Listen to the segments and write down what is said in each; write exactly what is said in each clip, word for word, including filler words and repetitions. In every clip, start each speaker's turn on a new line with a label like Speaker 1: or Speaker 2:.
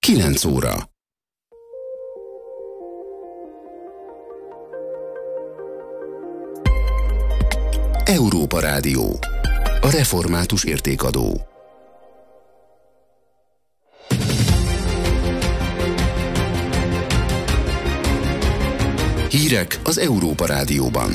Speaker 1: kilenc óra. Európa Rádió. A református értékadó. Hírek az Európa Rádióban.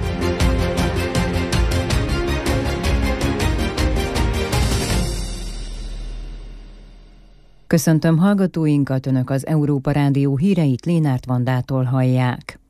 Speaker 2: Köszöntöm hallgatóinkat, Önök az Európa Rádió híreit Lénárt Vandától hallják.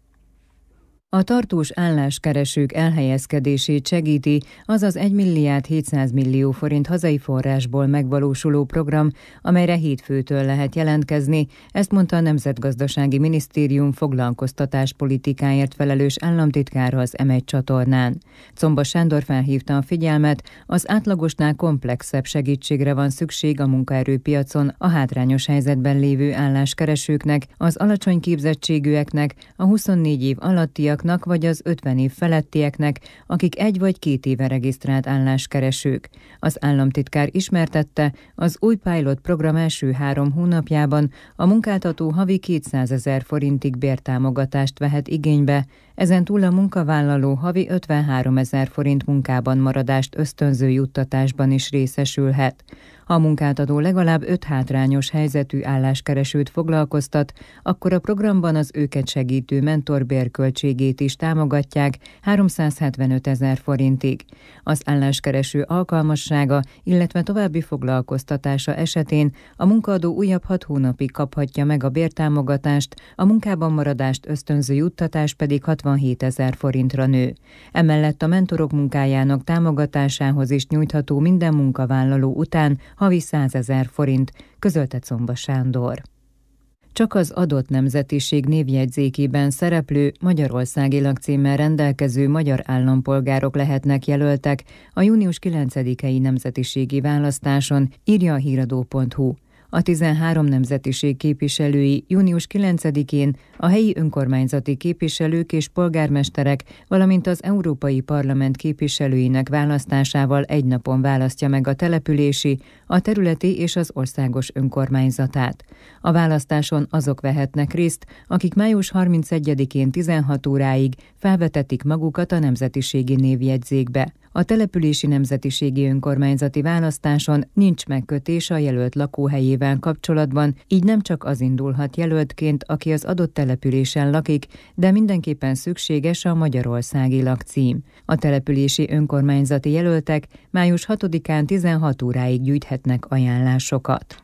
Speaker 2: A tartós álláskeresők elhelyezkedését segíti az az egy milliárd hétszáz millió forint hazai forrásból megvalósuló program, amelyre hétfőtől lehet jelentkezni, ezt mondta a Nemzetgazdasági Minisztérium foglalkoztatáspolitikáért felelős államtitkára az em egy csatornán. Comba Sándor felhívta a figyelmet, az átlagosnál komplexebb segítségre van szükség a munkaerőpiacon a hátrányos helyzetben lévő álláskeresőknek, az alacsony képzettségűeknek, a huszonnégy év alattiak vagy az ötven év felettieknek, akik egy vagy két éve regisztrált álláskeresők. Az államtitkár ismertette, az új pilot program első három hónapjában a munkáltató havi kétszázezer forintig bértámogatást vehet igénybe, ezen túl a munkavállaló havi ötvenháromezer forint munkában maradást ösztönző juttatásban is részesülhet. Ha a munkáltató legalább öt hátrányos helyzetű álláskeresőt foglalkoztat, akkor a programban az őket segítő mentorbérköltségét is támogatják háromszázhetvenötezer forintig. Az álláskereső alkalmassága, illetve további foglalkoztatása esetén a munkaadó újabb hat hónapig kaphatja meg a bértámogatást, a munkában maradást ösztönző juttatás pedig hatvanhétezer forintra nő. Emellett a mentorok munkájának támogatásához is nyújtható minden munkavállaló után havi százezer forint, közölte Comba Sándor. Csak az adott nemzetiség névjegyzékében szereplő magyarországi lakcímmel rendelkező magyar állampolgárok lehetnek jelöltek a június kilencedikei nemzetiségi választáson, írja a híradó pont hu. A tizenhárom nemzetiség képviselői június kilencedikén a helyi önkormányzati képviselők és polgármesterek, valamint az Európai Parlament képviselőinek választásával egy napon választja meg a települési, a területi és az országos önkormányzatát. A választáson azok vehetnek részt, akik május harmincegyedikén tizenhat óráig felvetetik magukat a nemzetiségi névjegyzékbe. A települési nemzetiségi önkormányzati választáson nincs megkötés a jelölt lakóhelyével kapcsolatban, így nem csak az indulhat jelöltként, aki az adott településen lakik, de mindenképpen szükséges a magyarországi lakcím. A települési önkormányzati jelöltek május hatodikán tizenhat óráig gyűjthetnek ajánlásokat.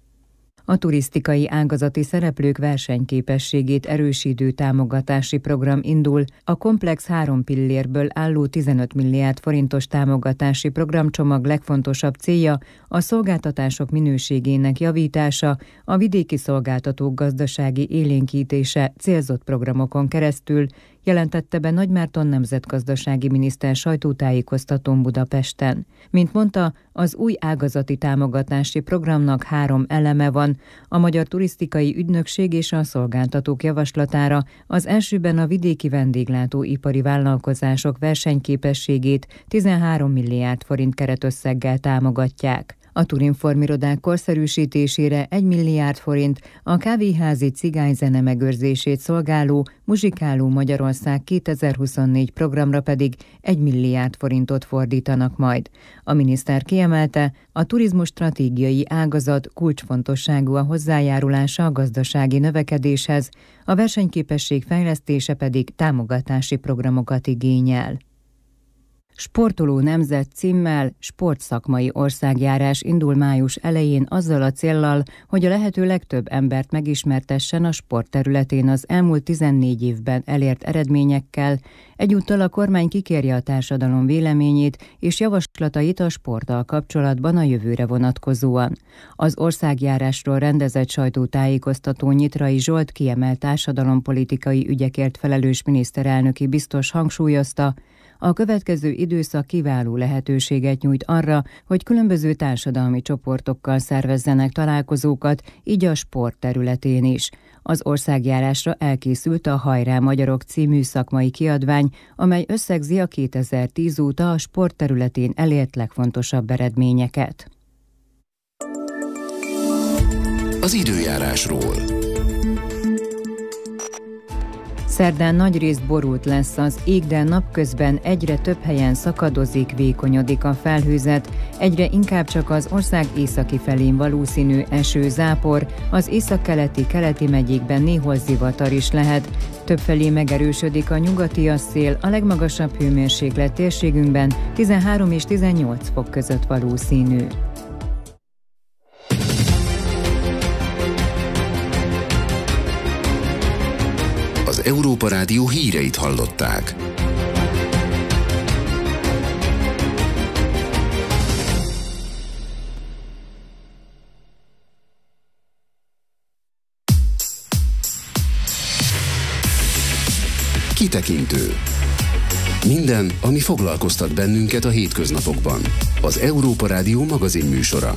Speaker 2: A turisztikai ágazati szereplők versenyképességét erősítő támogatási program indul, a komplex három pillérből álló tizenöt milliárd forintos támogatási programcsomag legfontosabb célja a szolgáltatások minőségének javítása, a vidéki szolgáltatók gazdasági élénkítése célzott programokon keresztül, jelentette be Nagymárton nemzetgazdasági miniszter sajtótájékoztatón Budapesten. Mint mondta, az új ágazati támogatási programnak három eleme van, a Magyar Turisztikai Ügynökség és a szolgáltatók javaslatára az elsőben a vidéki vendéglátóipari vállalkozások versenyképességét tizenhárom milliárd forint keretösszeggel támogatják. A turinformirodák korszerűsítésére egy milliárd forint, a kávéházi cigányzene megőrzését szolgáló Muzsikáló Magyarország kétezer-huszonnégy programra pedig egy milliárd forintot fordítanak majd. A miniszter kiemelte, a turizmus stratégiai ágazat kulcsfontosságú a hozzájárulása a gazdasági növekedéshez, a versenyképesség fejlesztése pedig támogatási programokat igényel. Sportoló nemzet címmel sportszakmai országjárás indul május elején azzal a céllal, hogy a lehető legtöbb embert megismertessen a sport területén az elmúlt tizennégy évben elért eredményekkel, egyúttal a kormány kikérje a társadalom véleményét és javaslatait a sporttal kapcsolatban a jövőre vonatkozóan. Az országjárásról rendezett sajtótájékoztatón Nyitrai Zsolt kiemelt társadalompolitikai ügyekért felelős miniszterelnöki biztos hangsúlyozta, a következő időszak kiváló lehetőséget nyújt arra, hogy különböző társadalmi csoportokkal szervezzenek találkozókat, így a sport területén is. Az országjárásra elkészült a Hajrá Magyarok című szakmai kiadvány, amely összegzi a kétezer-tíz óta a sport területén elért legfontosabb eredményeket.
Speaker 1: az időjárásról.
Speaker 2: Szerdán nagyrészt borult lesz az ég, de napközben egyre több helyen szakadozik, vékonyodik a felhőzet, egyre inkább csak az ország északi felén valószínű eső, zápor, az északkeleti, keleti megyékben néhol zivatar is lehet. Többfelé megerősödik a nyugatias szél, a legmagasabb hőmérséklet térségünkben tizenhárom és tizennyolc fok között valószínű.
Speaker 1: Az Európa Rádió híreit hallották. Kitekintő. Minden, ami foglalkoztat bennünket a hétköznapokban. Az Európa Rádió magazinműsora.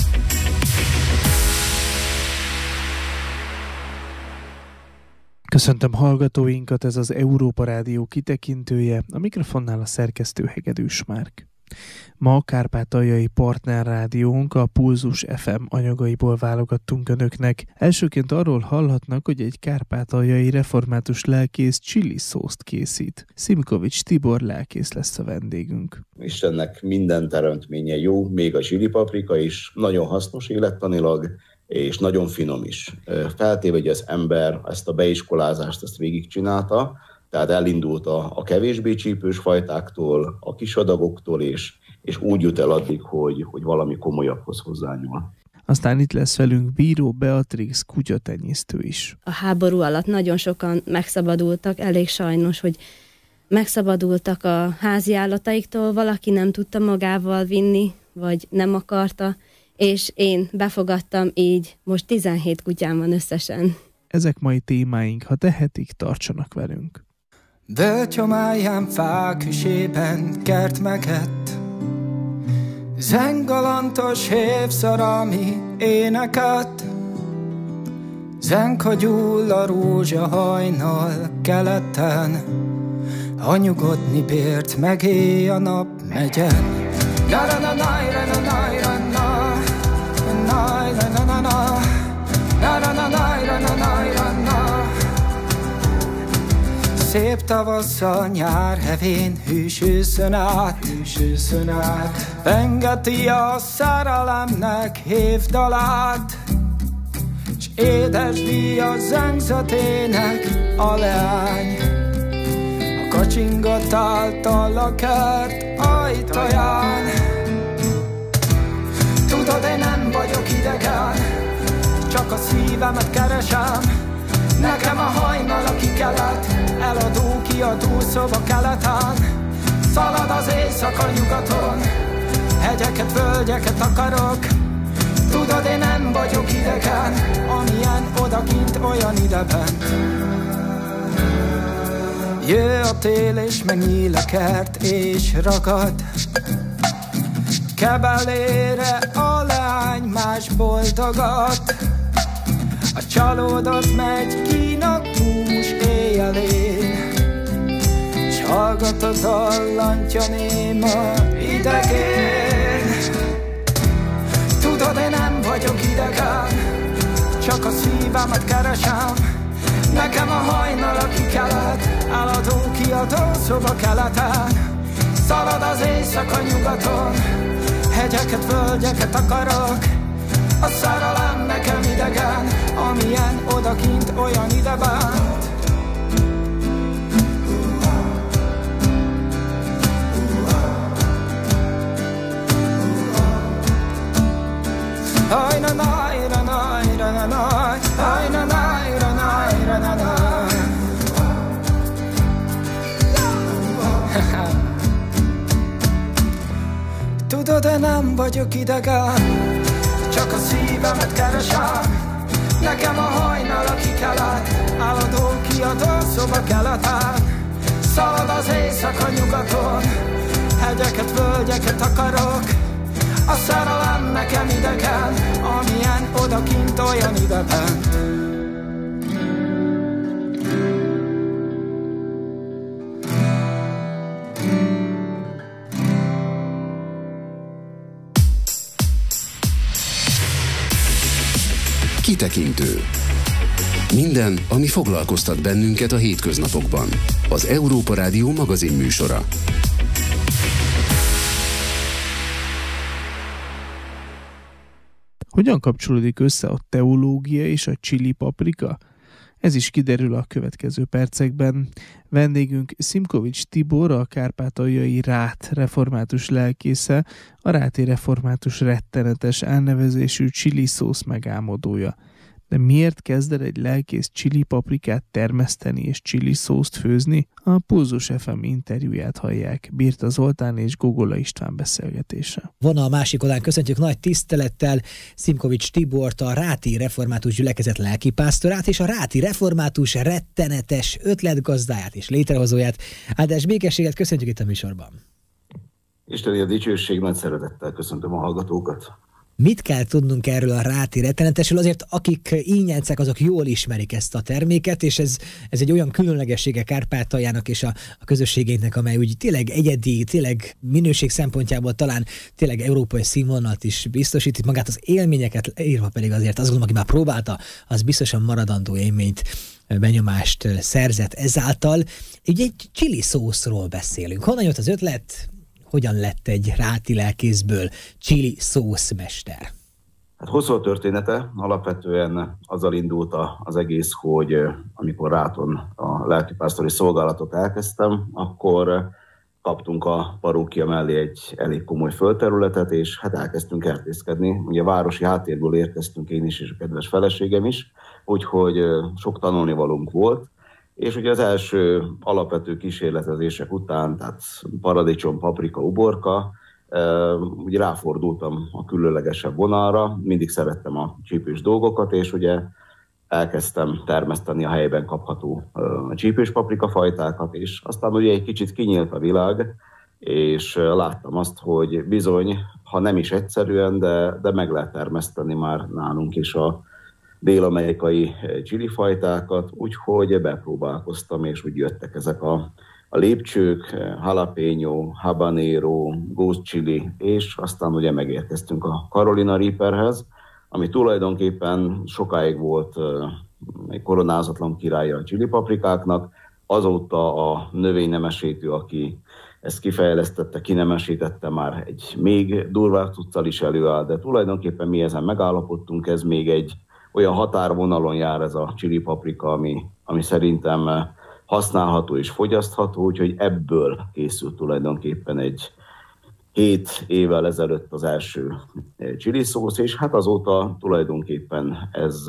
Speaker 3: Köszöntöm hallgatóinkat, ez az Európa Rádió kitekintője, a mikrofonnál a szerkesztő Hegedűs Márk. Ma a kárpátaljai partnerrádiónk, a Pulzus ef em anyagaiból válogattunk önöknek. Elsőként arról hallhatnak, hogy egy kárpátaljai református lelkész chili szószt készít. Szimkovics Tibor lelkész lesz a vendégünk.
Speaker 4: Istennek minden teremtménye jó, még a chili paprika is, nagyon hasznos élettanilag, és nagyon finom is. Feltéve, hogy az ember ezt a beiskolázást ezt végigcsinálta, tehát elindult a, a kevésbé csípős fajtáktól, a kis adagoktól, és, és úgy jut el addig, hogy, hogy valami komolyabbhoz hozzányúl.
Speaker 3: Aztán itt lesz velünk Bíró Beatrix kutyatenyésztő is.
Speaker 5: A háború alatt nagyon sokan megszabadultak, elég sajnos, hogy megszabadultak a házi állataiktól, valaki nem tudta magával vinni, vagy nem akarta, és én befogadtam, így most tizenhét kutyám van összesen.
Speaker 3: Ezek mai témáink, ha tehetik, tartsanak velünk.
Speaker 6: Bölcsomáján fák hűsében kert megett, zengalantos hévszarami éneket, zenka gyúl a rózsa hajnal keleten, ha nyugodni bért megéj a nap megyen. Szép tavasszal nyár hevén hűsőszön át, hűsőszön át, pengeti a szerelemnek hévdalát, s édesdi a zengzetének a leány, a kacsingat által a kert ajtaján. Tudod, én nem vagyok idegen, csak a szívemet keresem. Nekem a hajnal a kikelet, eladó kiadó szoba keleten. Szalad az éjszaka nyugaton, hegyeket, völgyeket akarok. Tudod, én nem vagyok idegen, amilyen odakint, olyan idebent. Jö a tél és megnyíl a kert és ragad, kebelére a leány más boldogat. A csalódott megy kínak hús éjjelén, s hallgat a dallantja néma idegén. Tudod, én nem vagyok idegen, csak a szívemet keresem. Nekem a hajnal a kikelet, eladó kiadó szoba keleten. Szalad az éjszaka nyugaton, hegyeket, völgyeket akarok. A szerelem nekem idegen, amilyen odakint, olyan idebent. Ajna najra najra na naj, ajna najra najra na naj. Tudod, én nem vagyok idegen, csak a szívemet keresem. Nekem a hajnal a kikelet, eladó kiadó szoba keleten. Szalad az éjszaka nyugaton, hegyeket, völgyeket akarok. A szerelem nekem idegen, amilyen odakint, olyan idebent.
Speaker 1: Kitekintő. Minden, ami foglalkoztat bennünket a hétköznapokban. Az Európa Rádió magazin műsora.
Speaker 3: Hogyan kapcsolódik össze a teológia és a chili paprika? Ez is kiderül a következő percekben. Vendégünk Szimkovics Tibor, a kárpátaljai Rát református lelkésze, a Ráti református rettenetes elnevezésű chili szósz megálmodója. De miért kezd el egy lelkész chili paprikát termeszteni és chili szószt főzni? A Pulzus ef em interjúját hallják, Birta Zoltán és Gogola István beszélgetése.
Speaker 7: Van a másik oldalán, köszöntjük nagy tisztelettel Szimkovics Tibort, a Ráti református gyülekezet lelkipásztorát és a Ráti református rettenetes ötletgazdáját és létrehozóját. Áldás békességet, köszöntjük itt a műsorban.
Speaker 4: Isteni a dicsőség, nagy szeretettel köszöntöm a hallgatókat.
Speaker 7: Mit kell tudnunk erről a Ráti rettenetesről? Azért, akik ínyencek, azok jól ismerik ezt a terméket, és ez, ez egy olyan különlegessége Kárpátaljának és a, a közösségeinknek, amely úgy tényleg egyedi, tényleg minőség szempontjából talán tényleg európai színvonalat is biztosít, itt magát az élményeket írva pedig azért azt gondolom, aki már próbálta, az biztosan maradandó élményt, benyomást szerzett ezáltal. Így egy chili szószról beszélünk. Honnan jött az ötlet? Hogyan lett egy ráti lelkészből chili szószmester?
Speaker 4: Hát hosszú a története, alapvetően azzal indult az egész, hogy amikor Ráton a lelkipásztori szolgálatot elkezdtem, akkor kaptunk a parókia mellé egy elég komoly földterületet, és hát elkezdtünk kertészkedni. Ugye városi háttérből érkeztünk én is, és a kedves feleségem is, úgyhogy sok tanulnivalónk volt. És ugye az első alapvető kísérletezések után, tehát paradicsom, paprika, uborka, ugye ráfordultam a különlegesebb vonalra, mindig szerettem a csípős dolgokat, és ugye elkezdtem termeszteni a helyben kapható csípős paprika fajtákat, és aztán ugye egy kicsit kinyílt a világ, és láttam azt, hogy bizony, ha nem is egyszerűen, de, de meg lehet termeszteni már nálunk is a dél-amerikai chilifajtákat, úgyhogy bepróbálkoztam, és úgy jöttek ezek a, a lépcsők, jalapeno, habanero, ghost chili, és aztán ugye megérkeztünk a Carolina Reaperhez, ami tulajdonképpen sokáig volt egy koronázatlan királya a chili paprikáknak, azóta a növénynemesítő, aki ezt kifejlesztette, kinemesítette, már egy még durvább cuccal is előáll, de tulajdonképpen mi ezen megállapodtunk, ez még egy olyan határvonalon jár ez a chili paprika, ami, ami szerintem használható és fogyasztható, úgyhogy ebből készült tulajdonképpen egy hét évvel ezelőtt az első chili szósz, és hát azóta tulajdonképpen ez,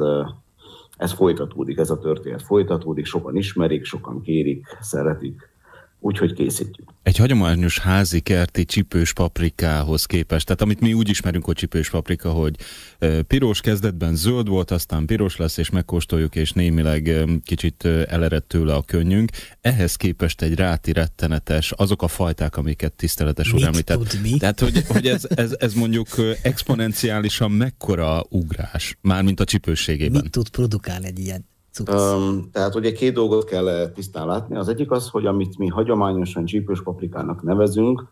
Speaker 4: ez folytatódik, ez a történet folytatódik, sokan ismerik, sokan kérik, szeretik, úgyhogy készítjük.
Speaker 8: Egy hagyományos házi kerti csipős paprikához képest, tehát amit mi úgy ismerünk, hogy csipős paprika, hogy piros kezdetben zöld volt, aztán piros lesz, és megkóstoljuk, és némileg kicsit elered tőle a könnyünk. Ehhez képest egy ráti rettenetes, azok a fajták, amiket tiszteletes úr említett. Tehát, hogy, hogy ez, ez, ez mondjuk exponenciálisan mekkora ugrás, mármint a csipősségében.
Speaker 7: Mit tud produkálni egy ilyen?
Speaker 4: Um, tehát ugye két dolgot kell tisztán látni. Az egyik az, hogy amit mi hagyományosan csípős paprikának nevezünk,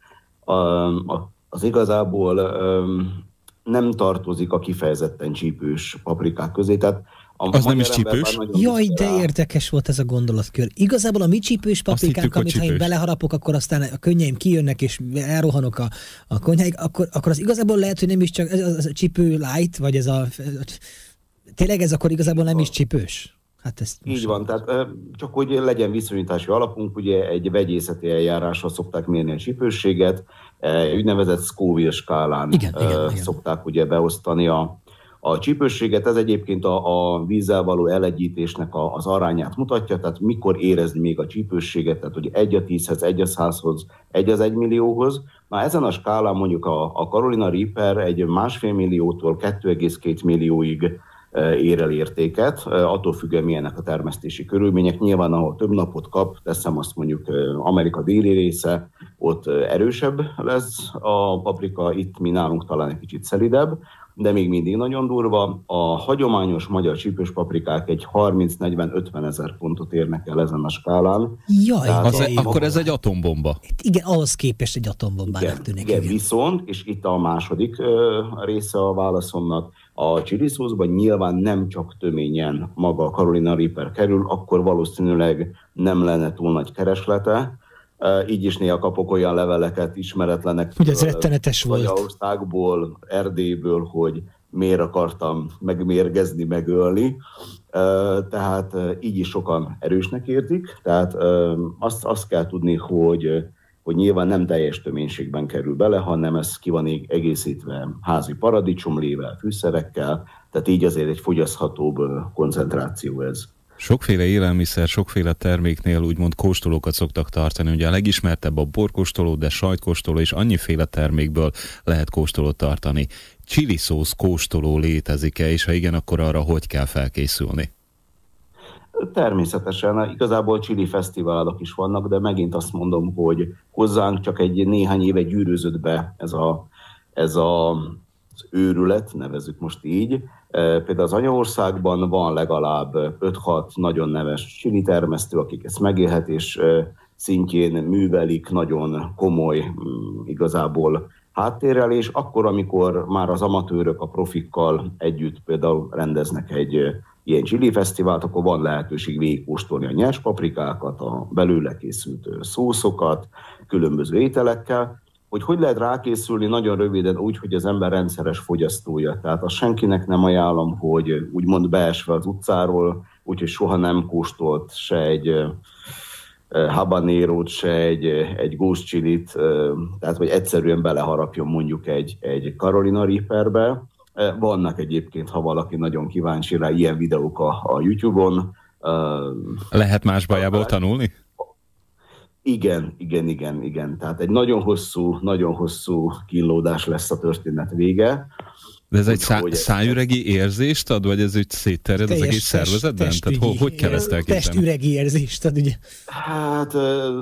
Speaker 4: um, az igazából um, nem tartozik a kifejezetten csípős paprikák közé. Tehát
Speaker 8: az nem is csípős?
Speaker 7: Jaj, de érdekes volt ez a gondolatkör. Igazából a mi csípős paprikánk, amit ha én beleharapok, akkor aztán a könnyeim kijönnek, és elrohanok a, a konyháig, akkor, akkor az igazából lehet, hogy nem is csak ez a, ez a csípő light, vagy ez a... Tényleg ez akkor igazából nem is csípős? Hát ezt
Speaker 4: így van, tehát csak hogy legyen viszonyítási alapunk, ugye egy vegyészeti eljárással szokták mérni a csípősséget, úgynevezett Scoville skálán igen, igen, szokták ugye beosztani a, a csípősséget. Ez egyébként a, a vízzel való elegyítésnek a, az arányát mutatja, tehát mikor érezni még a csípősséget, tehát hogy egy a tízhez, egy a százhoz, egy az egymillióhoz. Na ezen a skálán mondjuk a, a Carolina Reaper egy másfél milliótól kettő egész két millióig ér el értéket, attól függően milyenek a termesztési körülmények. Nyilván, ahol több napot kap, teszem azt mondjuk Amerika déli része, ott erősebb lesz a paprika, itt mi nálunk talán egy kicsit szelidebb, de még mindig nagyon durva. A hagyományos magyar csípős paprikák egy harminc-negyven-ötven ezer pontot érnek el ezen a skálán.
Speaker 7: Jaj,
Speaker 8: az e, akkor ez egy atombomba.
Speaker 7: Igen, ahhoz képest egy atombombának tűnik.
Speaker 4: Igen, igen, viszont, és itt a második uh, része a válaszomnak, a chili szószban nyilván nem csak töményen maga a Carolina Reaper kerül, akkor valószínűleg nem lenne túl nagy kereslete. Uh, így is néha kapok olyan leveleket ismeretlenek.
Speaker 7: Ugye ez rettenetes volt.
Speaker 4: Magyarországból, Erdélyből, hogy miért akartam megmérgezni, megölni. Uh, tehát uh, így is sokan erősnek értik. Tehát uh, azt, azt kell tudni, hogy, hogy nyilván nem teljes töménységben kerül bele, hanem ez ki van egészítve házi paradicsomlével, fűszerekkel, tehát így azért egy fogyaszthatóbb koncentráció ez.
Speaker 8: Sokféle élelmiszer, sokféle terméknél úgymond kóstolókat szoktak tartani. Ugye a legismertebb a borkóstoló, de sajtkóstoló és annyiféle termékből lehet kóstolót tartani. Chili szósz kóstoló létezik-e, és ha igen, akkor arra hogy kell felkészülni?
Speaker 4: Természetesen, igazából chili fesztiválok is vannak, de megint azt mondom, hogy hozzánk csak egy néhány éve gyűrűzött be ez, a, ez a, az őrület, nevezzük most így. Például az anyaországban van legalább öt-hat nagyon neves chili termesztő, akik ezt megélhetés szintjén művelik, nagyon komoly igazából háttérrel, és akkor, amikor már az amatőrök a profikkal együtt például rendeznek egy ilyen chili fesztivált, akkor van lehetőség végigkóstolni a nyers paprikákat, a belőle készült szószokat, különböző ételekkel. Hogy hogy lehet rákészülni nagyon röviden úgy, hogy az ember rendszeres fogyasztója. Tehát azt senkinek nem ajánlom, hogy úgymond beesve az utcáról, úgyhogy soha nem kóstolt se egy habanérót, se egy, egy ghost chilit, tehát hogy egyszerűen beleharapjon mondjuk egy, egy Carolina Reaperbe. Vannak egyébként, ha valaki nagyon kíváncsi rá, ilyen videók a, a YouTube-on.
Speaker 8: Lehet más bajából tanulni?
Speaker 4: Igen, igen, igen, igen. Tehát egy nagyon hosszú, nagyon hosszú kínlódás lesz a történet vége.
Speaker 8: De ez egy szá- szájüregi érzést ad, vagy ez úgy szétterjed az egész szervezetben?
Speaker 7: Test,
Speaker 8: Tehát hogy, hogy kell ezt elképzelni?
Speaker 7: Testüregi érzést ad, ugye?
Speaker 4: Hát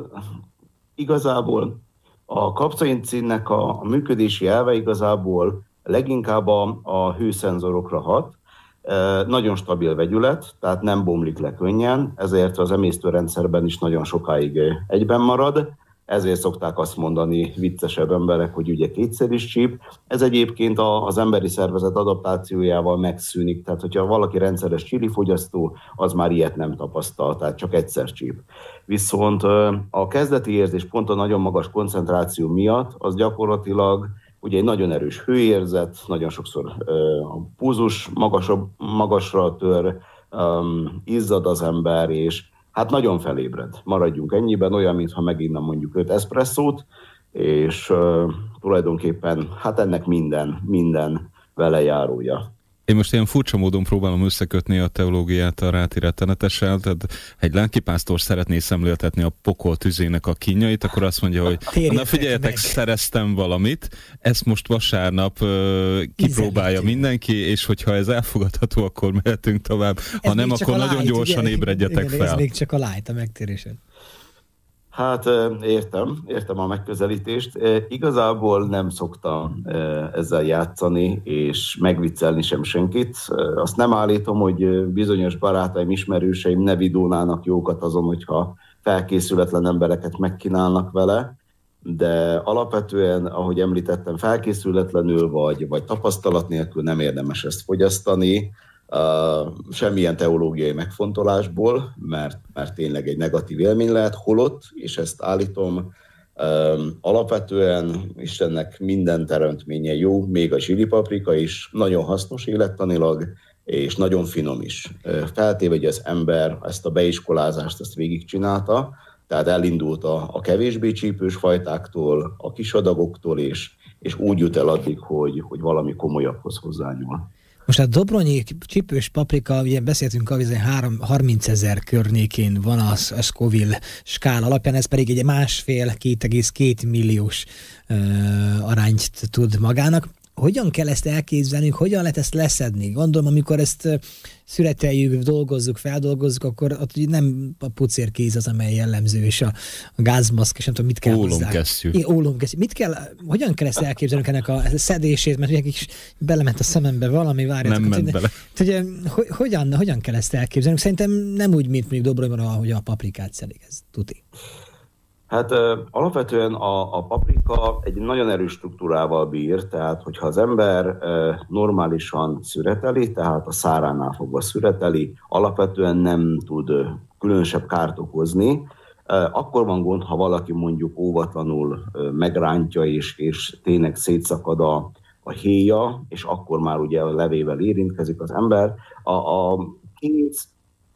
Speaker 4: igazából a kapszaincínnek a, a működési elve igazából leginkább a, a hőszenzorokra hat. Nagyon stabil vegyület, tehát nem bomlik le könnyen, ezért az emésztőrendszerben is nagyon sokáig egyben marad. Ezért szokták azt mondani viccesebb emberek, hogy ugye kétszer is csíp. Ez egyébként az emberi szervezet adaptációjával megszűnik, tehát hogyha valaki rendszeres chili fogyasztó, az már ilyet nem tapasztal, tehát csak egyszer csíp. Viszont a kezdeti érzés pont a nagyon magas koncentráció miatt, az gyakorlatilag ugye egy nagyon erős hőérzet, nagyon sokszor uh, a pulzus magasabb, magasra tör, um, izzad az ember, és hát nagyon felébred. Maradjunk ennyiben, olyan, mintha meginnam mondjuk öt eszpresszót, és uh, tulajdonképpen hát ennek minden, minden velejárója.
Speaker 8: Én most ilyen furcsa módon próbálom összekötni a teológiát a Ráti rettenetessel, tehát egy lelkipásztor szeretné szemléltetni a pokol tüzének a kínjait, akkor azt mondja, hogy na figyeljetek, meg. szereztem valamit, ezt most vasárnap uh, kipróbálja Izenítő. mindenki, és hogyha ez elfogadható, akkor mehetünk tovább, ez ha nem, akkor light, nagyon gyorsan ugye? ébredjetek igen, fel.
Speaker 7: Ez még csak a light, a megtérésed.
Speaker 4: Hát értem, értem a megközelítést. Igazából nem szoktam ezzel játszani, és megviccelni sem senkit. Azt nem állítom, hogy bizonyos barátaim, ismerőseim ne vidónának jókat azon, hogyha felkészületlen embereket megkínálnak vele, de alapvetően, ahogy említettem, felkészületlenül vagy, vagy tapasztalat nélkül nem érdemes ezt fogyasztani, Uh, semmilyen teológiai megfontolásból, mert, mert tényleg egy negatív élmény lehet, holott, és ezt állítom, um, alapvetően Istennek minden teremtménye jó, még a chili paprika is nagyon hasznos élettanilag, és nagyon finom is. Uh, feltéve, hogy az ember ezt a beiskolázást ezt végigcsinálta, tehát elindult a, a kevésbé csípős fajtáktól, a kis adagoktól, és, és úgy jut el addig, hogy, hogy valami komolyabbhoz hozzányúl.
Speaker 7: Most a dobronyi csípős paprika, ugye beszéltünk a harmincezer környékén van az, a Scoville skál alapján, ez pedig egy másfél, két egész két milliós uh, arányt tud magának. hogyan kell ezt elképzelnünk, hogyan lehet ezt leszedni? Gondolom, amikor ezt szüreteljük, dolgozzuk, feldolgozzuk, akkor ott nem a pucérkéz az, amely jellemző, és a, a gázmaszk, és nem tudom, mit kell hozzá.
Speaker 8: Ólomkesztyű.
Speaker 7: Ólomkesztyű. Mit kell, hogyan kell ezt elképzelnünk ennek a szedését, mert ugye is belement a szemembe valami, várjátok.
Speaker 8: Nem ment bele.
Speaker 7: Ugye, hogyan, hogyan kell ezt elképzelnünk? Szerintem nem úgy, mint mondjuk Dobronyban, ahogy a paprikát szedik, ez tuti.
Speaker 4: Hát uh, alapvetően a, a paprika egy nagyon erős struktúrával bír, tehát hogyha az ember uh, normálisan szüreteli, tehát a száránál fogva szüreteli, alapvetően nem tud uh, különösebb kárt okozni. Uh, akkor van gond, ha valaki mondjuk óvatlanul uh, megrántja, és, és tényleg szétszakad a, a héja, és akkor már ugye a levével érintkezik az ember. A, a kéz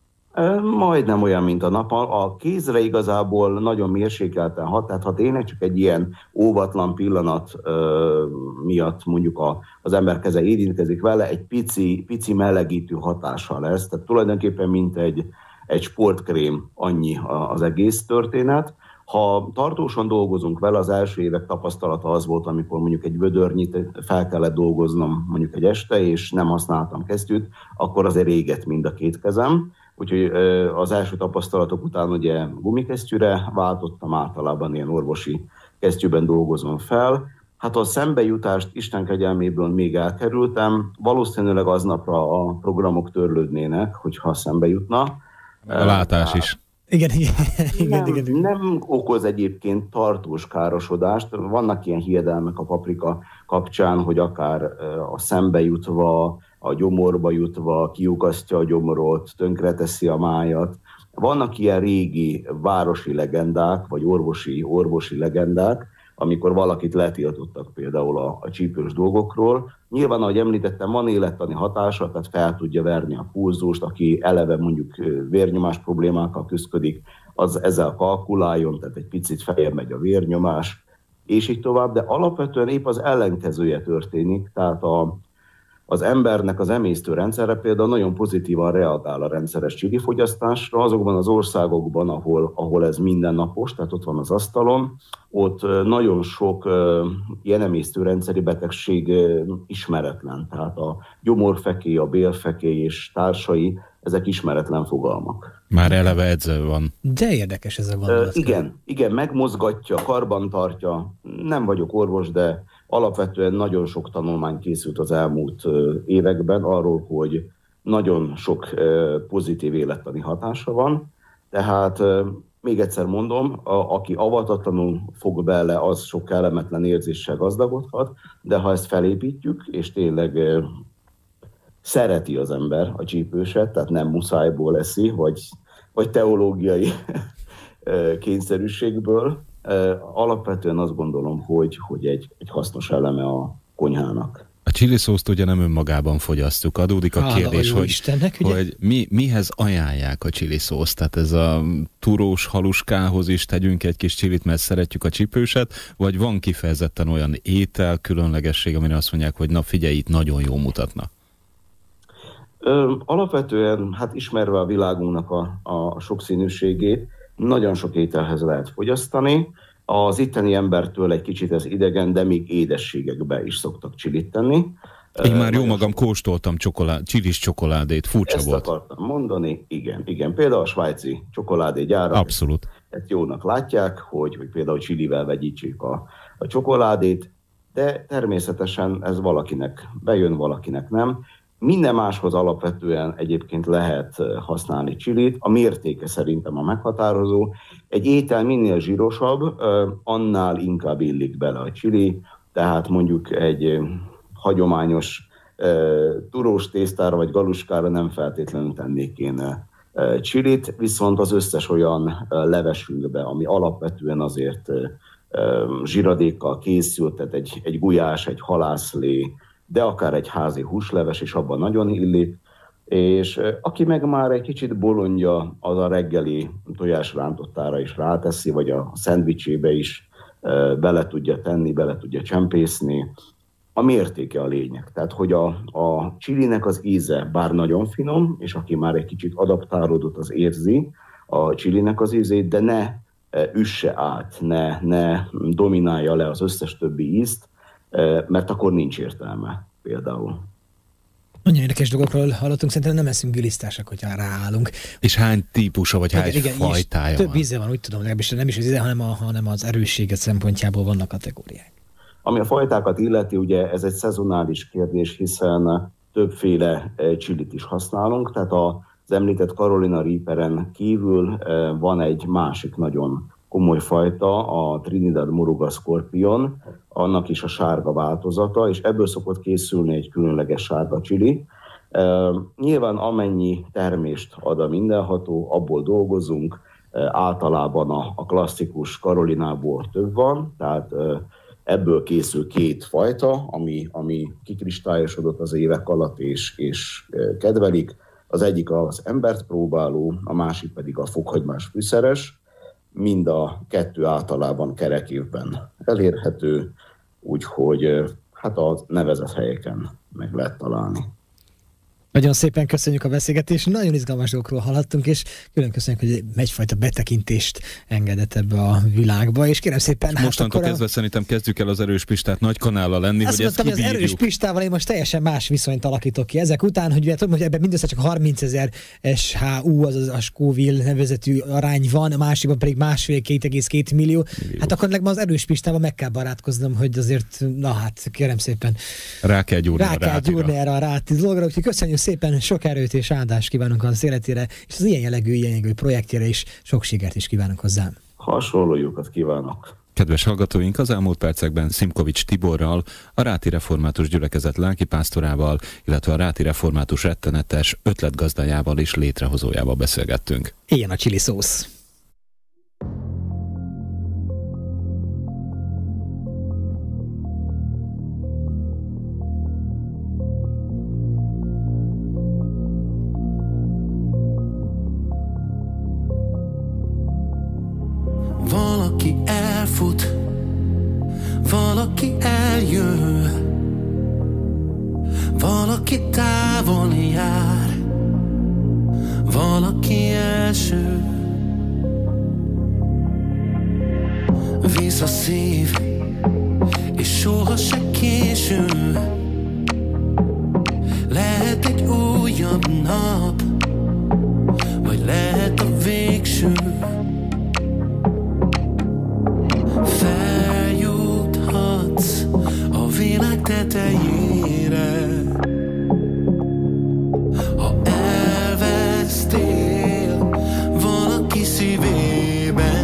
Speaker 4: majdnem olyan, mint a nap. A kézre igazából nagyon mérsékelten hat, tehát ha tényleg csak egy ilyen óvatlan pillanat ö, miatt mondjuk a, az ember keze érintkezik vele, egy pici, pici melegítő hatása lesz. Tehát tulajdonképpen mint egy, egy sportkrém, annyi az egész történet. Ha tartósan dolgozunk vele, az első évek tapasztalata az volt, amikor mondjuk egy vödörnyit fel kellett dolgoznom mondjuk egy este, és nem használtam kesztyűt, akkor azért égett mind a két kezem. Úgyhogy az első tapasztalatok után ugye gumikesztyűre váltottam, általában ilyen orvosi kesztyűben dolgozom fel. Hát a szembejutást Isten kegyelméből még elkerültem, valószínűleg aznapra a programok törlődnének, hogyha szembe jutna.
Speaker 8: A látás is.
Speaker 7: Igen, igen,
Speaker 4: nem,
Speaker 7: igen, igen.
Speaker 4: nem okoz egyébként tartós károsodást. Vannak ilyen hiedelmek a paprika kapcsán, hogy akár a szembe jutva, a gyomorba jutva kiukasztja a gyomorot, tönkreteszi a májat. Vannak ilyen régi városi legendák, vagy orvosi, orvosi legendák, amikor valakit letiltottak például a, a csípős dolgokról. Nyilván, ahogy említettem, van élettani hatása, tehát fel tudja verni a pulzust, aki eleve mondjuk vérnyomás problémákkal küzdik, az ezzel kalkuláljon, tehát egy picit feljebb megy a vérnyomás, és így tovább, de alapvetően épp az ellenkezője történik, tehát a Az embernek az emésztőrendszere például nagyon pozitívan reagál a rendszeres csilifogyasztásra. Azokban az országokban, ahol, ahol ez mindennapos, tehát ott van az asztalon, ott nagyon sok ilyen emésztőrendszeri betegség ismeretlen. Tehát a gyomorfekély, a bélfekély és társai, ezek ismeretlen fogalmak.
Speaker 8: Már eleve edző van.
Speaker 7: De érdekes ez a gondolat.
Speaker 4: Igen, igen, megmozgatja, karban tartja. Nem vagyok orvos, de alapvetően nagyon sok tanulmány készült az elmúlt években arról, hogy nagyon sok pozitív élettani hatása van. Tehát még egyszer mondom, a, aki avatatlanul fog bele, az sok kellemetlen érzéssel gazdagodhat, de ha ezt felépítjük, és tényleg szereti az ember a csípőset, tehát nem muszájból eszi, vagy, vagy teológiai kényszerűségből, alapvetően azt gondolom, hogy, hogy egy, egy hasznos eleme a konyhának.
Speaker 8: A chiliszószt ugye nem önmagában fogyasztjuk. Adódik a kérdés, hogy, Istennek, hogy mi, mihez ajánlják a chiliszószt. Tehát ez a turós haluskához is tegyünk egy kis csilit, mert szeretjük a csípőset, vagy van kifejezetten olyan étel, különlegesség, amire azt mondják, hogy na figyelj, itt nagyon jól mutatna.
Speaker 4: Ö, alapvetően, hát ismerve a világunknak a, a sokszínűségét, nagyon sok ételhez lehet fogyasztani. Az itteni embertől egy kicsit ez idegen, de még édességekbe is szoktak csilit tenni.
Speaker 8: Én már jó magam kóstoltam csokolád, csilis csokoládét, furcsa
Speaker 4: ezt
Speaker 8: volt.
Speaker 4: Ezt akartam mondani, igen, igen. Például a svájci csokoládégyárak.
Speaker 8: Abszolút.
Speaker 4: Ezt jónak látják, hogy, hogy például csilivel vegyítsék a, a csokoládét, de természetesen ez valakinek bejön, valakinek nem. Minden máshoz alapvetően egyébként lehet használni csilit, a mértéke szerintem a meghatározó. Egy étel minél zsírosabb, annál inkább illik bele a csili, tehát mondjuk egy hagyományos turós tésztára vagy galuskára nem feltétlenül tennék én csilit, viszont az összes olyan levesünkbe, ami alapvetően azért zsíradékkal készült, tehát egy, egy gulyás, egy halászlé, de akár egy házi húsleves is abban nagyon illik, és aki meg már egy kicsit bolondja, az a reggeli tojásrántottára is ráteszi, vagy a szendvicsébe is bele tudja tenni, bele tudja csempészni. A mértéke a lényeg. Tehát, hogy a, a csilinek az íze bár nagyon finom, és aki már egy kicsit adaptálódott, az érzi a csilinek az ízét, de ne üsse át, ne, ne dominálja le az összes többi ízt, mert akkor nincs értelme például.
Speaker 7: Nagyon érdekes dolgokról hallottunk, szerintem nem eszünk bilisztások, hogyha ráállunk.
Speaker 8: És hány típusa, vagy hány igen, fajtája
Speaker 7: több
Speaker 8: van?
Speaker 7: íze van, úgy tudom, legalábbis nem is az íze, hanem, a, hanem az erőssége szempontjából vannak kategóriák.
Speaker 4: Ami a fajtákat illeti, ugye ez egy szezonális kérdés, hiszen többféle csilit is használunk, tehát az említett Carolina Reaperen kívül van egy másik nagyon komoly fajta, a Trinidad Moruga Scorpion, annak is a sárga változata, és ebből szokott készülni egy különleges sárga csili. E, nyilván amennyi termést ad a mindenható, abból dolgozunk, e, általában a, a klasszikus Carolinából több van, tehát e, ebből készül két fajta, ami, ami kikristályosodott az évek alatt és, és e, kedvelik. Az egyik az embert próbáló, a másik pedig a fokhagymás fűszeres. Mind a kettő általában kerekévben elérhető, úgyhogy hát a nevezett helyeken meg lehet találni.
Speaker 7: Nagyon szépen köszönjük a beszélgetést, nagyon izgalmas dolgokról hallhattunk, és külön köszönjük, hogy egyfajta betekintést engedett ebbe a világba, és kérem szépen... Hát
Speaker 8: mostantól kezdve a... szerintem kezdjük el az Erős Pistát nagy kanállal lenni,
Speaker 7: azt
Speaker 8: hogy
Speaker 7: mondtam,
Speaker 8: ezt kibírjuk.
Speaker 7: Az Erős Pistával én most teljesen más viszonyt alakítok ki ezek után, hogy tudom, hogy ebben mindössze csak harmincezer es há u, azaz a Scoville nevezetű arány van, a másikban pedig másfél-két egész két millió. millió. Hát akkor meg az Erős Pistával meg kell barátkoznom, hogy azért, na hát kérem szépen...
Speaker 8: Rá kell gyúrni
Speaker 7: Rá kell gyúrni erre a ráti dolgra, úgyhogy köszönjük szépen, sok erőt és áldást kívánunk az életére, és az ilyen jellegű, ilyen jellegű projektjére is sok sikert is kívánunk hozzá.
Speaker 4: Hasonló jókat kívánok.
Speaker 8: Kedves hallgatóink, az elmúlt percekben Szimkovics Tiborral, a Ráti Református Gyülekezet lelkipásztorával, illetve a Ráti Református rettenetes ötletgazdájával és létrehozójával beszélgettünk.
Speaker 7: Ilyen a chili szósz.
Speaker 6: Valaki elfut, valaki eljön, valaki távol jár, valaki első. Visz a szív, és soha se késő. Lehet egy újabb nap, vagy lehet a végső. Feljuthatsz a világ tetejére, ha elvesztél valaki szívében.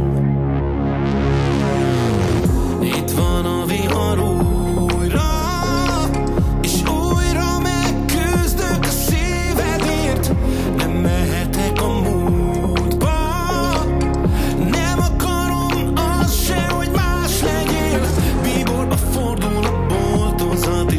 Speaker 6: Itt van a vihar újra, és újra megküzdök a szívedért. Nem mehetek a múltba, nem akarom azt se, hogy más legyél. Bíborba fordul a boltozat,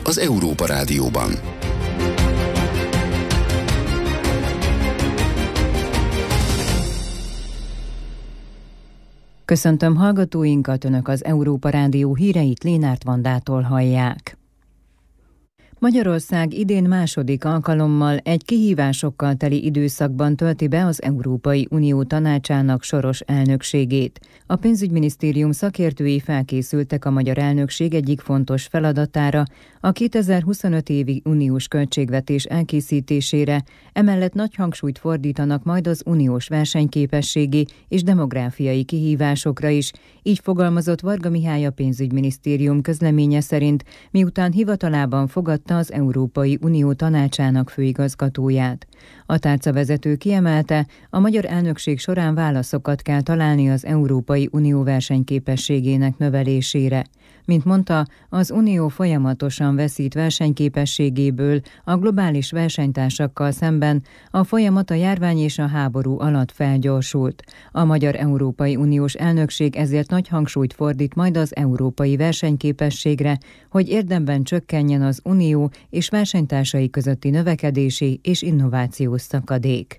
Speaker 1: az Európa Rádióban.
Speaker 2: Köszöntöm hallgatóinkat, Önök az Európa Rádió híreit Lénárt Vandától hallják. Magyarország idén második alkalommal egy kihívásokkal teli időszakban tölti be az Európai Unió Tanácsának soros elnökségét. A pénzügyminisztérium szakértői felkészültek a magyar elnökség egyik fontos feladatára, a kétezer-huszonöt évi uniós költségvetés elkészítésére, emellett nagy hangsúlyt fordítanak majd az uniós versenyképességi és demográfiai kihívásokra is, így fogalmazott Varga Mihály a pénzügyminisztérium közleménye szerint, miután hivatalában fogadta az Európai Unió Tanácsának főigazgatóját. A tárcavezető kiemelte, a magyar elnökség során válaszokat kell találni az Európai Unió versenyképességének növelésére. Mint mondta, az Unió folyamatosan veszít versenyképességéből a globális versenytársakkal szemben, a folyamat a járvány és a háború alatt felgyorsult. A magyar Európai Uniós elnökség ezért nagy hangsúlyt fordít majd az európai versenyképességre, hogy érdemben csökkenjen az Unió és versenytársai közötti növekedési és innovációs szakadék.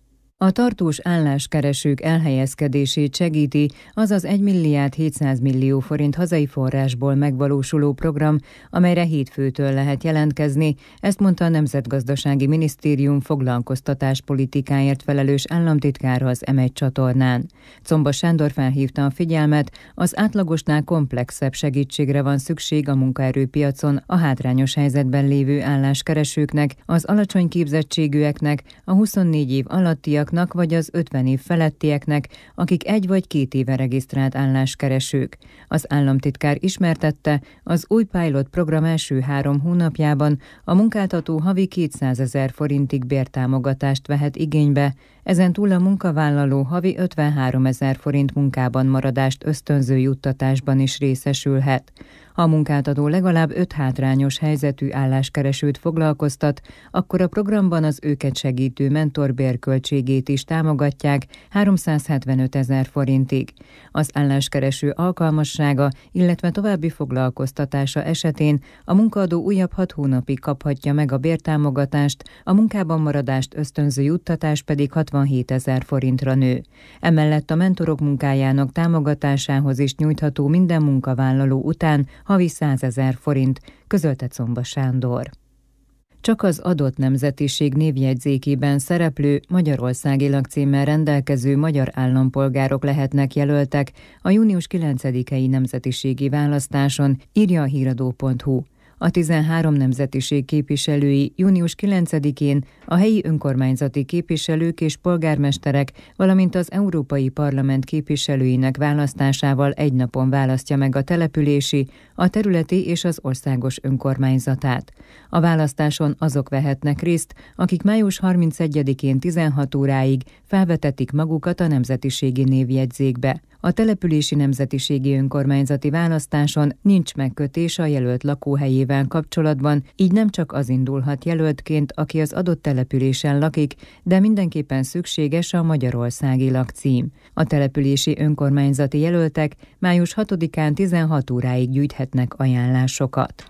Speaker 2: A tartós álláskeresők elhelyezkedését segíti az az egy milliárd hétszáz millió forint hazai forrásból megvalósuló program, amelyre hétfőtől lehet jelentkezni, ezt mondta a Nemzetgazdasági Minisztérium foglalkoztatáspolitikáért felelős államtitkára az em egy csatornán. Comba Sándor felhívta a figyelmet, az átlagosnál komplexebb segítségre van szükség a munkaerőpiacon a hátrányos helyzetben lévő álláskeresőknek, az alacsony képzettségűeknek, a huszonnégy év alattiak vagy az ötven év felettieknek, akik egy vagy két éve regisztrált álláskeresők. Az államtitkár ismertette, az új pilot program első három hónapjában a munkáltató havi kétszázezer forintig bértámogatást vehet igénybe, ezen túl a munkavállaló havi ötvenháromezer forint munkában maradást ösztönző juttatásban is részesülhet. Ha a munkáltató legalább öt hátrányos helyzetű álláskeresőt foglalkoztat, akkor a programban az őket segítő mentorbér költségét is támogatják háromszázhetvenöt ezer forintig. Az álláskereső alkalmassága, illetve további foglalkoztatása esetén a munkaadó újabb hat hónapig kaphatja meg a bértámogatást, a munkában maradást ösztönző juttatás pedig hatvanhét ezer forintra nő. Emellett a mentorok munkájának támogatásához is nyújtható minden munkavállaló után havi százezer forint, közölte Comba Sándor. Csak az adott nemzetiség névjegyzékében szereplő magyarországi lakcímmel rendelkező magyar állampolgárok lehetnek jelöltek a június kilencedikei nemzetiségi választáson, írja a híradó pont hu. A tizenhárom nemzetiség képviselői június kilencedikén a helyi önkormányzati képviselők és polgármesterek, valamint az Európai Parlament képviselőinek választásával egy napon választja meg a települési, a területi és az országos önkormányzatát. A választáson azok vehetnek részt, akik május harmincegyedikén tizenhat óráig felvetetik magukat a nemzetiségi névjegyzékbe. A települési nemzetiségi önkormányzati választáson nincs megkötés a jelölt lakóhelyével kapcsolatban, így nem csak az indulhat jelöltként, aki az adott településen lakik, de mindenképpen szükséges a magyarországi lakcím. A települési önkormányzati jelöltek május hatodikán tizenhat óráig gyűjthetnek ajánlásokat.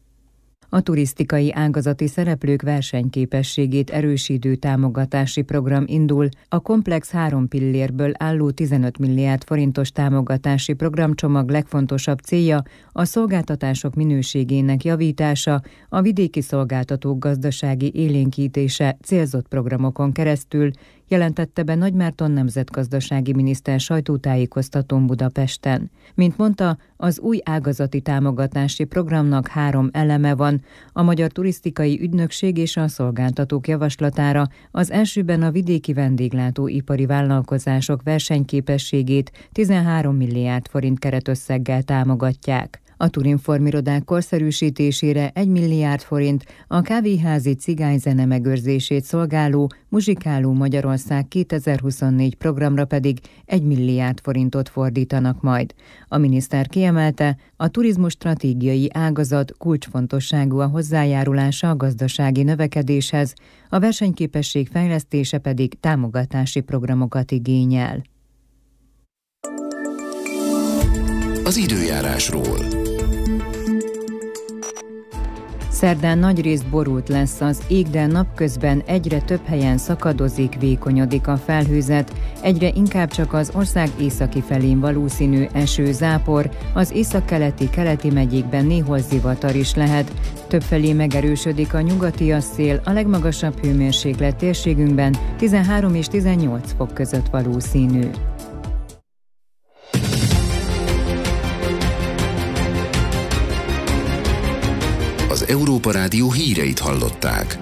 Speaker 2: A turisztikai ágazati szereplők versenyképességét erősítő támogatási program indul, a komplex három pillérből álló tizenöt milliárd forintos támogatási programcsomag legfontosabb célja a szolgáltatások minőségének javítása, a vidéki szolgáltatók gazdasági élénkítése célzott programokon keresztül, jelentette be Nagymárton nemzetgazdasági miniszter sajtótájékoztatón Budapesten. Mint mondta, az új ágazati támogatási programnak három eleme van, a Magyar Turisztikai Ügynökség és a szolgáltatók javaslatára az elsőben a vidéki vendéglátóipari vállalkozások versenyképességét tizenhárom milliárd forint keretösszeggel támogatják. A Turinform irodák korszerűsítésére egy milliárd forint, a kávéházi cigányzene megőrzését szolgáló Muzsikáló Magyarország kétezer-huszonnégy programra pedig egy milliárd forintot fordítanak majd. A miniszter kiemelte, a turizmus stratégiai ágazat kulcsfontosságú a hozzájárulása a gazdasági növekedéshez, a versenyképesség fejlesztése pedig támogatási programokat igényel.
Speaker 1: Az időjárásról.
Speaker 2: Szerdán nagyrészt borult lesz az ég, de napközben egyre több helyen szakadozik, vékonyodik a felhőzet, egyre inkább csak az ország északi felén valószínű eső, zápor, az északkeleti, keleti megyékben néhol zivatar is lehet. Többfelé megerősödik a nyugatias szél, a legmagasabb hőmérséklet térségünkben tizenhárom és tizennyolc fok között valószínű.
Speaker 1: Az Európa Rádió híreit hallották.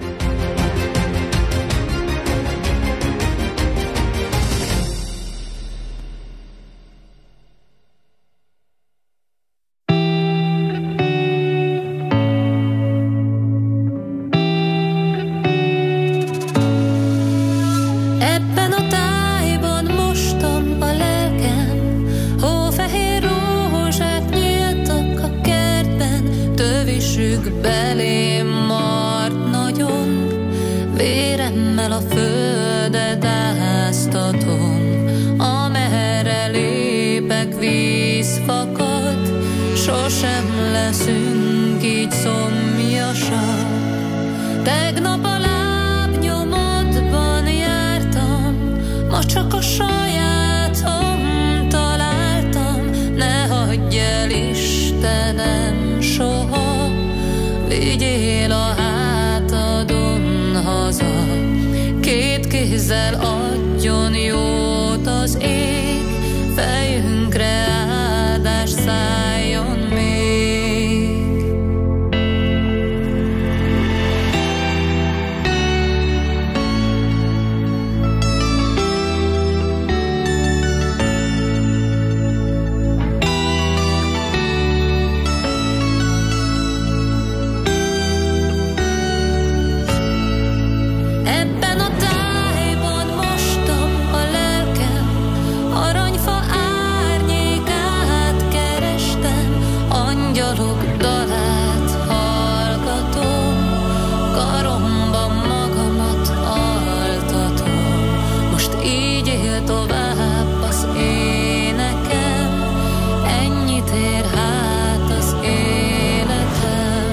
Speaker 9: Ebben a tájban mostam a lelkem, hófehér rózsák nyíltak a kertben, tövisük belém mart nagyon, véremmel a földet áztatom, amerre lépek víz fakad, sosem leszünk így szomjasak. Tegnap a lábnyomodban jártam, ma csak a sajátom találtam, ne hagyj el Istenem soha, vigyél a hátadon haza, két kézzel adjon jót az ég, fejünkre áldás szálljon még. Ebben a tájban mostam a lelkem, aranyfa árnyékát kerestem, angyalok dalát hallgatom, karomban magamat altatom, most így él tovább az énekem, ennyit ér hát az életem.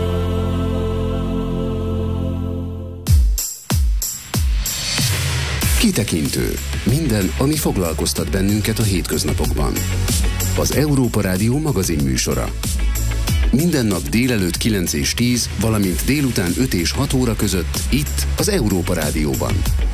Speaker 1: Kitekintő. Minden, ami foglalkoztat bennünket a hétköznapokban. Az Európa Rádió magazin műsora. Minden nap délelőtt kilenc és tíz, valamint délután öt és hat óra között itt az Európa Rádióban.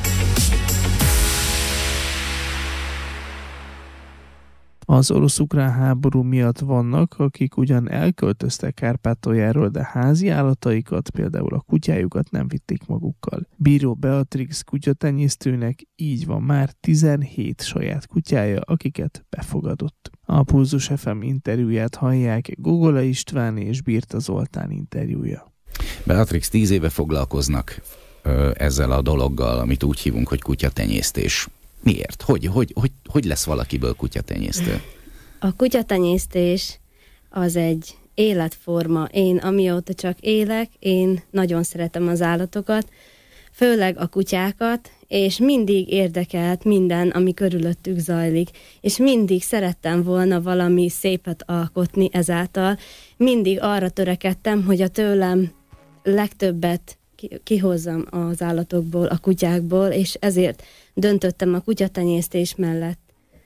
Speaker 3: Az orosz-ukrán háború miatt vannak, akik ugyan elköltöztek Kárpátaljáról, de házi állataikat, például a kutyájukat nem vitték magukkal. Bíró Beatrix kutyatenyésztőnek így van már tizenhét saját kutyája, akiket befogadott. A Pulzus ef em interjúját hallják, Gogola István és Birta Zoltán interjúja.
Speaker 10: Beatrix, tíz éve foglalkoznak ö, ezzel a dologgal, amit úgy hívunk, hogy kutyatenyésztés. Miért? Hogy, hogy, hogy, hogy lesz valakiből kutyatenyésztő?
Speaker 5: A kutyatenyésztés az egy életforma. Én amióta csak élek, én nagyon szeretem az állatokat, főleg a kutyákat, és mindig érdekelt minden, ami körülöttük zajlik, és mindig szerettem volna valami szépet alkotni ezáltal. Mindig arra törekedtem, hogy a tőlem legtöbbet kihozzam az állatokból, a kutyákból, és ezért döntöttem a kutyatenyésztés mellett.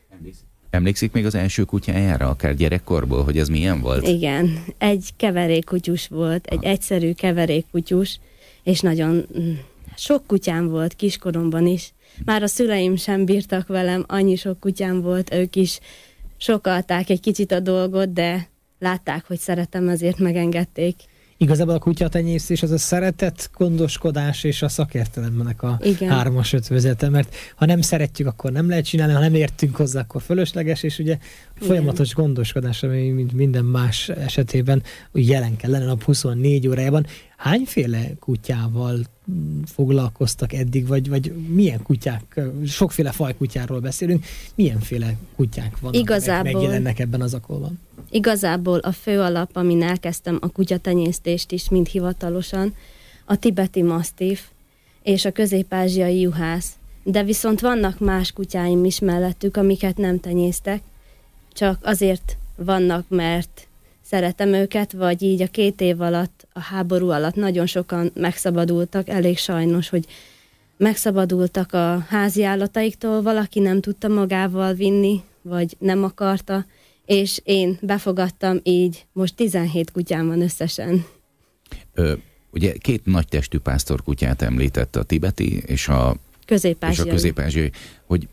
Speaker 10: Emlékszik még az első kutyájára, akár gyerekkorból, hogy ez milyen volt?
Speaker 5: Igen, egy keverékkutyus volt, egy ah. egyszerű keverékkutyus, és nagyon sok kutyám volt kiskoromban is. Már a szüleim sem bírtak velem, annyi sok kutyám volt, ők is sokalták egy kicsit a dolgot, de látták, hogy szeretem, ezért megengedték.
Speaker 7: Igazából a kutyatenyésztés az a szeretet, gondoskodás és a szakértelemnek a Igen. hármas ötvözete, mert ha nem szeretjük, akkor nem lehet csinálni, ha nem értünk hozzá, akkor fölösleges, és ugye Igen. folyamatos gondoskodás, ami mint minden más esetében jelen kell lenni a nap huszonnégy órájában. Hányféle kutyával foglalkoztak eddig, vagy, vagy milyen kutyák, sokféle fajkutyáról beszélünk, milyenféle kutyák vannak, Igazából... megjelennek ebben az akolban?
Speaker 5: Igazából a fő alap, amin elkezdtem a kutyatenyésztést is, mint hivatalosan, a tibeti masztív és a közép-ázsiai juhász. De viszont vannak más kutyáim is mellettük, amiket nem tenyésztek, csak azért vannak, mert szeretem őket, vagy így a két év alatt, a háború alatt nagyon sokan megszabadultak, elég sajnos, hogy megszabadultak a háziállataiktól, valaki nem tudta magával vinni, vagy nem akarta, és én befogadtam, így most tizenhét kutyám van összesen.
Speaker 10: Ö, ugye két nagy testű pásztorkutyát említett, a tibeti és a közép-ázsiai. És a közép-ázsiai, hogy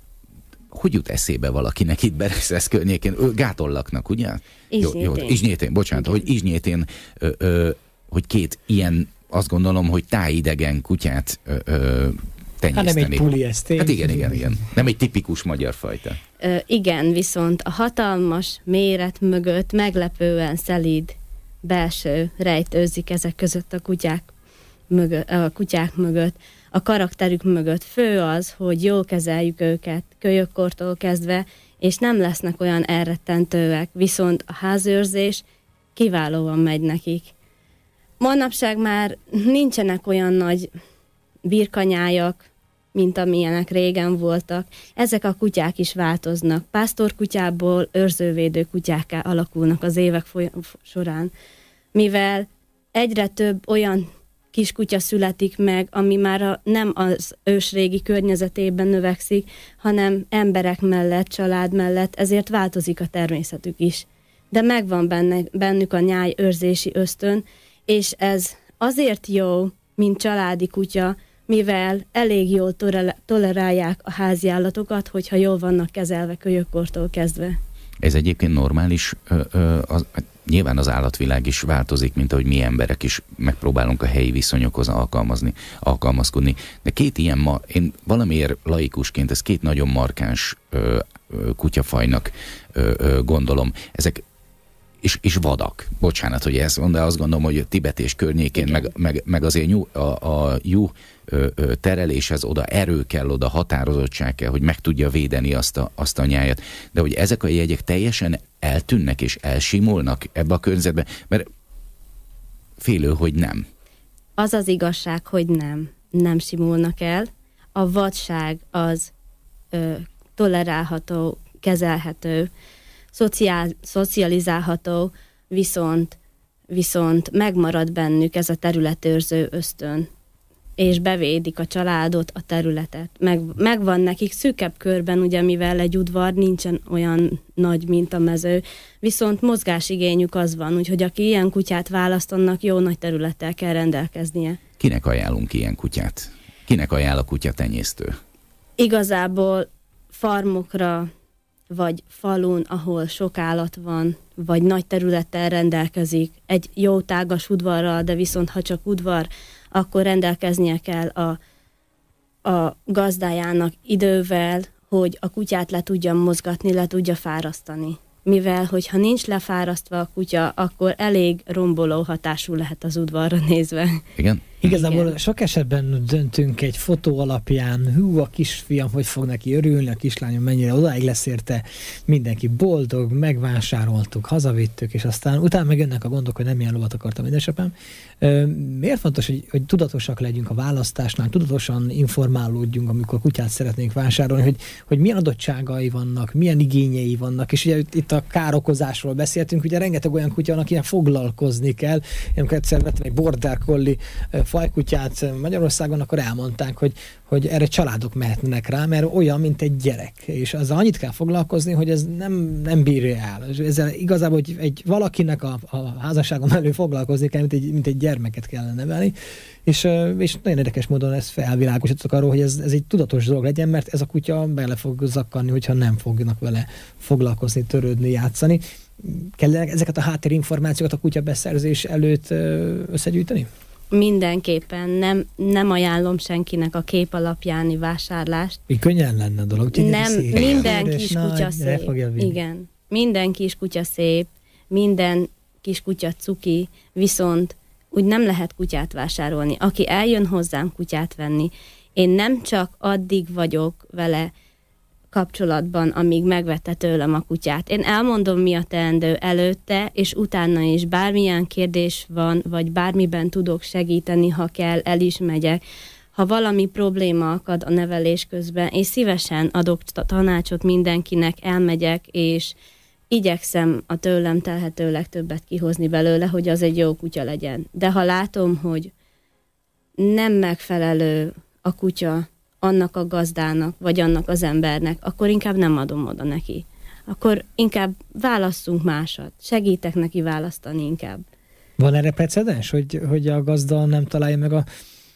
Speaker 10: hogy jut eszébe valakinek itt Bereszesz környékén? Ő Gáton laknak, ugye?
Speaker 5: Izsnyétén.
Speaker 10: Jó, jó, Izsnyétén, bocsánat, igen. Hogy Izsnyétén, ö, ö, hogy két ilyen, azt gondolom, hogy tájidegen kutyát ö, ö, tenyészteni. Hát nem egy puliesztén. Hát igen, igen, igen. Nem egy tipikus magyar fajta.
Speaker 5: Ö, igen, viszont a hatalmas méret mögött meglepően szelíd belső rejtőzik ezek között a kutyák mögött, a kutyák mögött. A karakterük mögött fő az, hogy jól kezeljük őket kölyökkortól kezdve, és nem lesznek olyan elrettentőek, viszont a házőrzés kiválóan megy nekik. Manapság már nincsenek olyan nagy birkanyájak, mint amilyenek régen voltak. Ezek a kutyák is változnak. Pásztorkutyából őrzővédő kutyákká alakulnak az évek során, mivel egyre több olyan kiskutya születik meg, ami már a, nem az ősrégi környezetében növekszik, hanem emberek mellett, család mellett, ezért változik a természetük is. De megvan benne, bennük a nyájőrzési ösztön, és ez azért jó, mint családi kutya, mivel elég jól tolerálják a háziállatokat, hogyha jól vannak kezelve kölyökkortól kezdve.
Speaker 10: Ez egyébként normális, ö, ö, az, nyilván az állatvilág is változik, mint ahogy mi emberek is megpróbálunk a helyi viszonyokhoz alkalmazni, alkalmazkodni. De két ilyen, ma, én valamiért laikusként, ez két nagyon markáns ö, ö, kutyafajnak ö, ö, gondolom. Ezek és, és vadak. Bocsánat, hogy ezt mondom, de azt gondolom, hogy a Tibet és környékén, meg, meg, meg azért nyú, a, a jó ö, ö, tereléshez oda erő kell, oda határozottság kell, hogy meg tudja védeni azt a, azt a nyájat. De hogy ezek a jegyek teljesen eltűnnek és elsimulnak ebbe a környezetbe, mert félő, hogy nem.
Speaker 5: Az az igazság, hogy nem. Nem simulnak el. A vadság az ö, tolerálható, kezelhető, Szociál, szocializálható, viszont, viszont megmarad bennük ez a területőrző ösztön, és bevédik a családot, a területet. Meg, megvan nekik szűkebb körben, ugye, mivel egy udvar nincsen olyan nagy, mint a mező, viszont mozgásigényük az van, úgyhogy aki ilyen kutyát választ, annak jó nagy területtel kell rendelkeznie.
Speaker 10: Kinek ajánlunk ilyen kutyát? Kinek ajánl a kutyatenyésztő?
Speaker 5: Igazából farmokra, vagy falun, ahol sok állat van, vagy nagy területtel rendelkezik, egy jó tágas udvarral, de viszont ha csak udvar, akkor rendelkeznie kell a, a gazdájának idővel, hogy a kutyát le tudja mozgatni, le tudja fárasztani. Mivel, hogyha nincs lefárasztva a kutya, akkor elég romboló hatású lehet az udvarra nézve.
Speaker 10: Igen?
Speaker 7: Igazából
Speaker 5: Igen.
Speaker 7: sok esetben döntünk egy fotó alapján, hú, a kisfiam hogy fog neki örülni, a kislányom mennyire odáig lesz érte, mindenki boldog, megvásároltuk, hazavittük, és aztán utána megjönnek a gondok, hogy nem ilyen lovat akartam édesapám. Miért fontos, hogy, hogy tudatosak legyünk a választásnál, tudatosan informálódjunk, amikor kutyát szeretnénk vásárolni, hogy, hogy milyen adottságai vannak, milyen igényei vannak, és ugye itt a károkozásról beszéltünk, ugye rengeteg olyan kutya van, akinek foglalkozni kell. Én amikor egyszer vettem egy border collie fajkutyát Magyarországon, akkor elmondták, hogy, hogy erre családok mehetnek rá, mert olyan, mint egy gyerek. És azzal annyit kell foglalkozni, hogy ez nem, nem bírja el. Ezzel igazából hogy egy valakinek a, a házasságon belül foglalkozni kell, mint egy, mint egy gyermeket kellene nevelni. És, és nagyon érdekes módon ezt felvilágosítottak arról, hogy ez, ez egy tudatos dolog legyen, mert ez a kutya bele fog zakkanni, hogyha nem fognak vele foglalkozni, törődni, játszani. Kell ezeket a háttérinformációkat a kutya beszerzés előtt összegyűjteni?
Speaker 5: Mindenképpen nem, nem ajánlom senkinek a kép alapjáni vásárlást.
Speaker 7: Mi könnyen lenne a dolog.
Speaker 5: Nem,
Speaker 7: szép,
Speaker 5: minden
Speaker 7: szép,
Speaker 5: kis
Speaker 7: nagy,
Speaker 5: kutya szép. Igen, minden kis kutya szép, minden kis kutya cuki, viszont úgy nem lehet kutyát vásárolni. Aki eljön hozzám kutyát venni, én nem csak addig vagyok vele kapcsolatban, amíg megvette tőlem a kutyát. Én elmondom, mi a teendő előtte, és utána is bármilyen kérdés van, vagy bármiben tudok segíteni, ha kell, el is megyek. Ha valami probléma akad a nevelés közben, és szívesen adok tanácsot mindenkinek, elmegyek, és igyekszem a tőlem telhető legtöbbet kihozni belőle, hogy az egy jó kutya legyen. De ha látom, hogy nem megfelelő a kutya annak a gazdának, vagy annak az embernek, akkor inkább nem adom oda neki. Akkor inkább válasszunk másat. Segítek neki választani inkább.
Speaker 7: Van erre precedens, hogy, hogy a gazda nem találja meg a,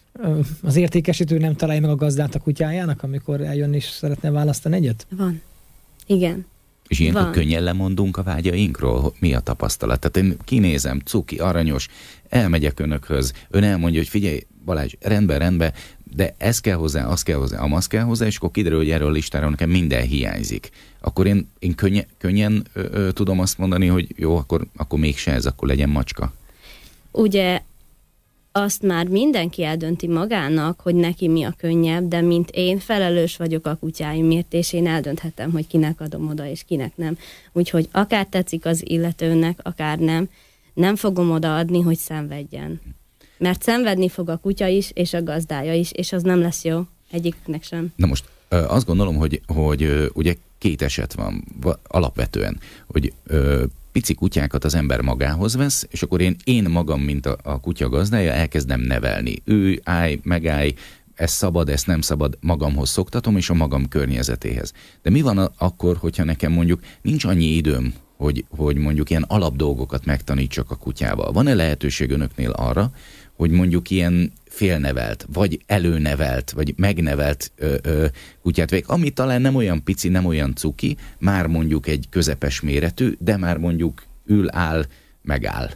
Speaker 7: az értékesítő nem találja meg a gazdát a kutyájának, amikor eljön és szeretne választani egyet?
Speaker 5: Van. Igen.
Speaker 10: És ilyenkor könnyen lemondunk a vágyainkról? Mi a tapasztalat? Tehát én kinézem, cuki, aranyos, elmegyek önökhöz, ön elmondja, hogy figyelj, Balázs, rendben, rendben, de ez kell hozzá, az kell hozzá, amaz kell hozzá, és akkor kiderül, hogy erről a listáról nekem minden hiányzik. Akkor én, én könnyen, könnyen ö, ö, tudom azt mondani, hogy jó, akkor, akkor mégse ez, akkor legyen macska.
Speaker 5: Ugye azt már mindenki eldönti magának, hogy neki mi a könnyebb, de mint én felelős vagyok a kutyáimért, és én eldönthetem, hogy kinek adom oda, és kinek nem. Úgyhogy akár tetszik az illetőnek, akár nem, nem fogom odaadni, hogy szenvedjen. Mert szenvedni fog a kutya is, és a gazdája is, és az nem lesz jó egyiknek sem.
Speaker 10: Na most azt gondolom, hogy, hogy ugye két eset van alapvetően, hogy pici kutyákat az ember magához vesz, és akkor én, én magam, mint a, a kutya gazdája, elkezdem nevelni. Ő, állj, megállj, ez szabad, ezt nem szabad, magamhoz szoktatom, és a magam környezetéhez. De mi van a, akkor, hogyha nekem mondjuk nincs annyi időm, hogy, hogy mondjuk ilyen alapdolgokat megtanítsak a kutyával? Van-e lehetőség önöknél arra, hogy mondjuk ilyen félnevelt, vagy előnevelt, vagy megnevelt ö, ö, kutyát vegyek, ami talán nem olyan pici, nem olyan cuki, már mondjuk egy közepes méretű, de már mondjuk ül, áll, megáll.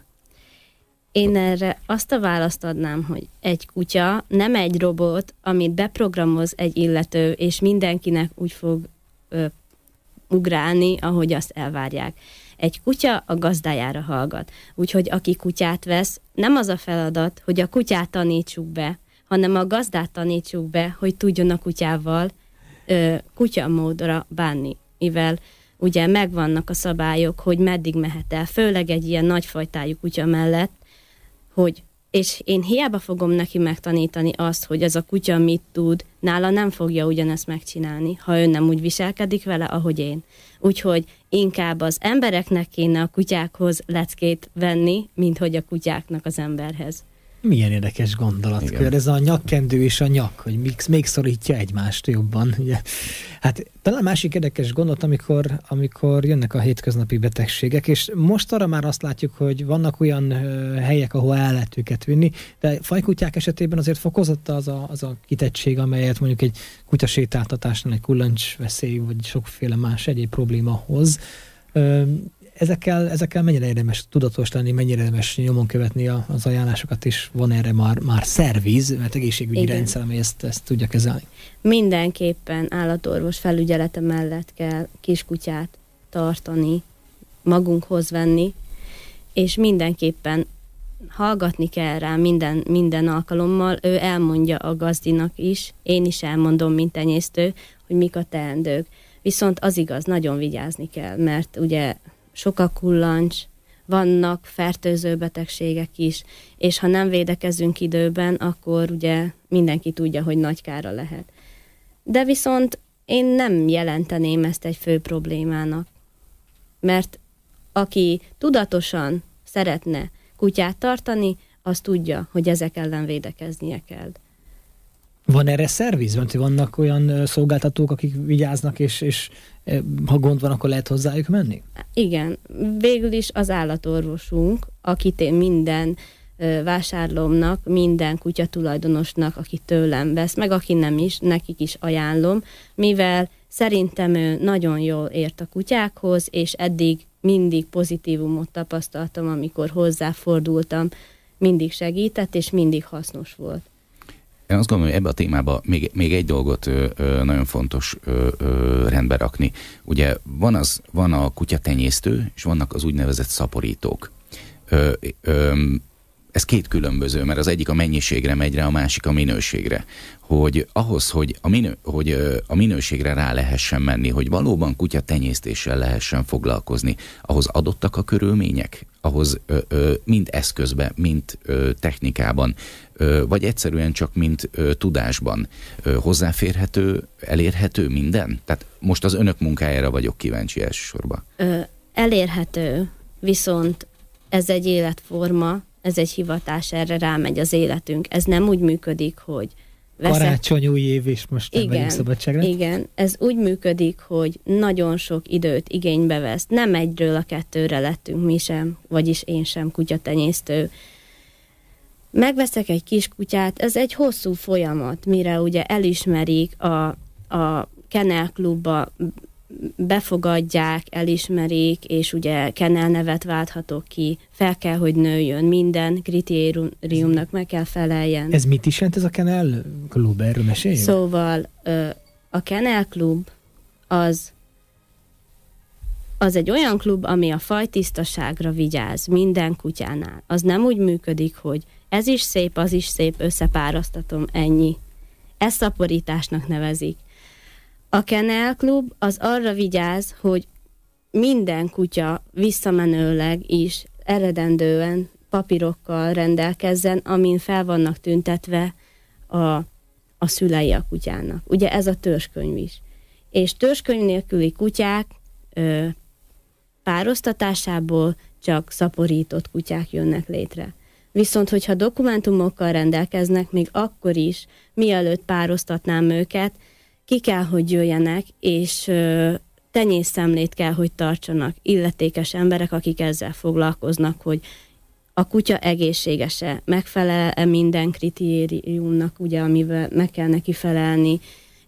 Speaker 5: Én erre azt a választ adnám, hogy egy kutya nem egy robot, amit beprogramoz egy illető, és mindenkinek úgy fog ö, ugrálni, ahogy azt elvárják. Egy kutya a gazdájára hallgat. Úgyhogy aki kutyát vesz, nem az a feladat, hogy a kutyát tanítsuk be, hanem a gazdát tanítsuk be, hogy tudjon a kutyával ö, kutyamódra bánni. Mivel ugye megvannak a szabályok, hogy meddig mehet el, főleg egy ilyen nagyfajtájú kutya mellett, hogy és én hiába fogom neki megtanítani azt, hogy ez a kutya mit tud, nála nem fogja ugyanezt megcsinálni, ha ő nem úgy viselkedik vele, ahogy én. Úgyhogy inkább az embereknek kéne a kutyákhoz leckét venni, mint hogy a kutyáknak az emberhez.
Speaker 7: Milyen érdekes gondolatkör. Ez a nyakkendő és a nyak, hogy még, még szorítja egymást jobban. Ugye? Hát talán másik érdekes gondolat, amikor, amikor jönnek a hétköznapi betegségek, és most arra már azt látjuk, hogy vannak olyan helyek, ahol el lehet őket vinni, de fajkutyák esetében azért fokozott az a, az a kitettség, amelyet mondjuk egy kutyasétáltatásnál egy kullancsveszély, vagy sokféle más egyéb probléma hoz. Ezekkel, ezekkel mennyire érdemes tudatos lenni, mennyire érdemes nyomon követni a, az ajánlásokat, és van erre már, már szerviz, mert egészségügyi Igen. rendszer, ami ezt, ezt tudja kezelni.
Speaker 5: Mindenképpen állatorvos felügyelete mellett kell kiskutyát tartani, magunkhoz venni, és mindenképpen hallgatni kell rá minden, minden alkalommal. Ő elmondja a gazdinak is, én is elmondom, mint tenyésztő, hogy mik a teendők. Viszont az igaz, nagyon vigyázni kell, mert ugye sok a kullancs, vannak fertőző betegségek is, és ha nem védekezünk időben, akkor ugye mindenki tudja, hogy nagy kára lehet. De viszont én nem jelenteném ezt egy fő problémának, mert aki tudatosan szeretne kutyát tartani, az tudja, hogy ezek ellen védekeznie kell.
Speaker 7: Van erre szerviz? Mert vannak olyan szolgáltatók, akik vigyáznak, és, és ha gond van, akkor lehet hozzájuk menni?
Speaker 5: Igen. Végül is az állatorvosunk, akit én minden vásárlómnak, minden kutyatulajdonosnak, aki tőlem vesz, meg aki nem is, nekik is ajánlom, mivel szerintem ő nagyon jól ért a kutyákhoz, és eddig mindig pozitívumot tapasztaltam, amikor hozzáfordultam, mindig segített, és mindig hasznos volt.
Speaker 10: Én azt gondolom, hogy ebbe a témába még, még egy dolgot ö, ö, nagyon fontos ö, ö, rendbe rakni. Ugye van, az, van a kutyatenyésztő, és vannak az úgynevezett szaporítók. Ö, ö, ez két különböző, mert az egyik a mennyiségre megy rá, a másik a minőségre. Hogy ahhoz, hogy a, minő, hogy a minőségre rá lehessen menni, hogy valóban kutyatenyésztéssel lehessen foglalkozni, ahhoz adottak a körülmények? Ahhoz ö, ö, mind eszközben, mind ö, technikában, ö, vagy egyszerűen csak mind ö, tudásban ö, hozzáférhető, elérhető minden? Tehát most az önök munkájára vagyok kíváncsi elsősorban.
Speaker 5: Ö, elérhető, viszont ez egy életforma, ez egy hivatás, erre rámegy az életünk. Ez nem úgy működik, hogy veszek...
Speaker 7: Karácsony, új év, és most nem megyünk szabadságra.
Speaker 5: Igen, ez úgy működik, hogy nagyon sok időt igénybe vesz. Nem egyről a kettőre lettünk mi sem, vagyis én sem kutyatenyésztő. Megveszek egy kis kutyát, ez egy hosszú folyamat, mire ugye elismerik a, a Kennel Klubba, befogadják, elismerik, és ugye Kennel nevet válthatok ki, fel kell, hogy nőjön, minden kritériumnak meg kell feleljen.
Speaker 7: Ez mit is jelent ez a Kennel Klub? Erről meséljünk?
Speaker 5: Szóval a Kennel Klub az az egy olyan klub, ami a fajtisztaságra vigyáz minden kutyánál. Az nem úgy működik, hogy ez is szép, az is szép, összepárasztatom, ennyi. Ezt szaporításnak nevezik. A Kennel Klub az arra vigyáz, hogy minden kutya visszamenőleg is eredendően papírokkal rendelkezzen, amin fel vannak tüntetve a, a szülei a kutyának. Ugye ez a törzskönyv is. És törzskönyv nélküli kutyák ö, pároztatásából csak szaporított kutyák jönnek létre. Viszont, hogyha dokumentumokkal rendelkeznek, még akkor is, mielőtt pároztatnám őket, ki kell, hogy jöjjenek, és ö, tenyészszemlét kell, hogy tartsanak illetékes emberek, akik ezzel foglalkoznak, hogy a kutya egészséges-e, megfelel-e minden kritériumnak, ugye, amivel meg kell neki felelni.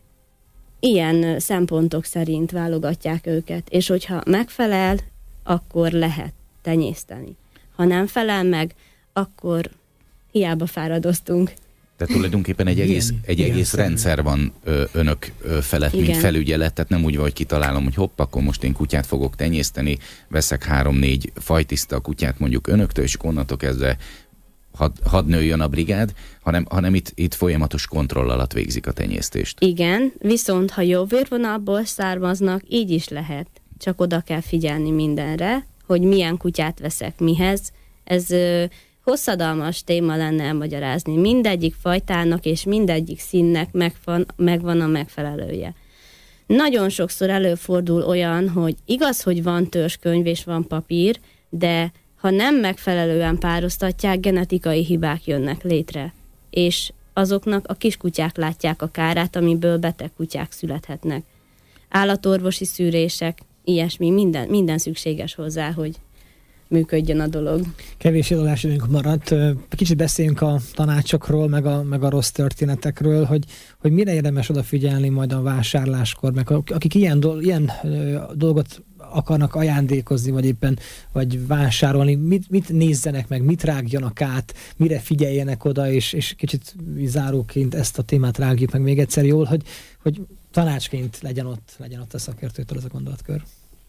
Speaker 5: Ilyen szempontok szerint válogatják őket, és hogyha megfelel, akkor lehet tenyészteni. Ha nem felel meg, akkor hiába fáradoztunk.
Speaker 10: Tehát tulajdonképpen egy egész, igen, egy igen, egész rendszer van ö, önök ö, felett, igen, mint felügyelet, tehát nem úgy van, hogy kitalálom, hogy hopp, akkor most én kutyát fogok tenyészteni, veszek három-négy fajtiszta kutyát mondjuk önöktől, és onnantól kezdve had, hadd nőjön a brigád, hanem, hanem itt, itt folyamatos kontroll alatt végzik a tenyésztést.
Speaker 5: Igen, viszont ha jó vérvonalból származnak, így is lehet. Csak oda kell figyelni mindenre, hogy milyen kutyát veszek mihez. Ez ö, hosszadalmas téma lenne elmagyarázni. Mindegyik fajtának és mindegyik színnek megvan, megvan a megfelelője. Nagyon sokszor előfordul olyan, hogy igaz, hogy van törzskönyv és van papír, de ha nem megfelelően pároztatják, genetikai hibák jönnek létre. És azoknak a kiskutyák látják a kárát, amiből beteg kutyák születhetnek. Állatorvosi szűrések, ilyesmi, minden, minden szükséges hozzá, hogy működjön a dolog.
Speaker 7: Kevés időnk maradt. Kicsit beszéljünk a tanácsokról, meg a, meg a rossz történetekről, hogy, hogy mire érdemes odafigyelni majd a vásárláskor, meg akik ilyen, do, ilyen dolgot akarnak ajándékozni, vagy éppen vagy vásárolni, mit, mit nézzenek meg, mit rágjanak át, mire figyeljenek oda, és, és kicsit záróként ezt a témát rágjuk meg még egyszer jól, hogy, hogy tanácsként legyen ott, legyen ott a szakértőtől ez a gondolatkör.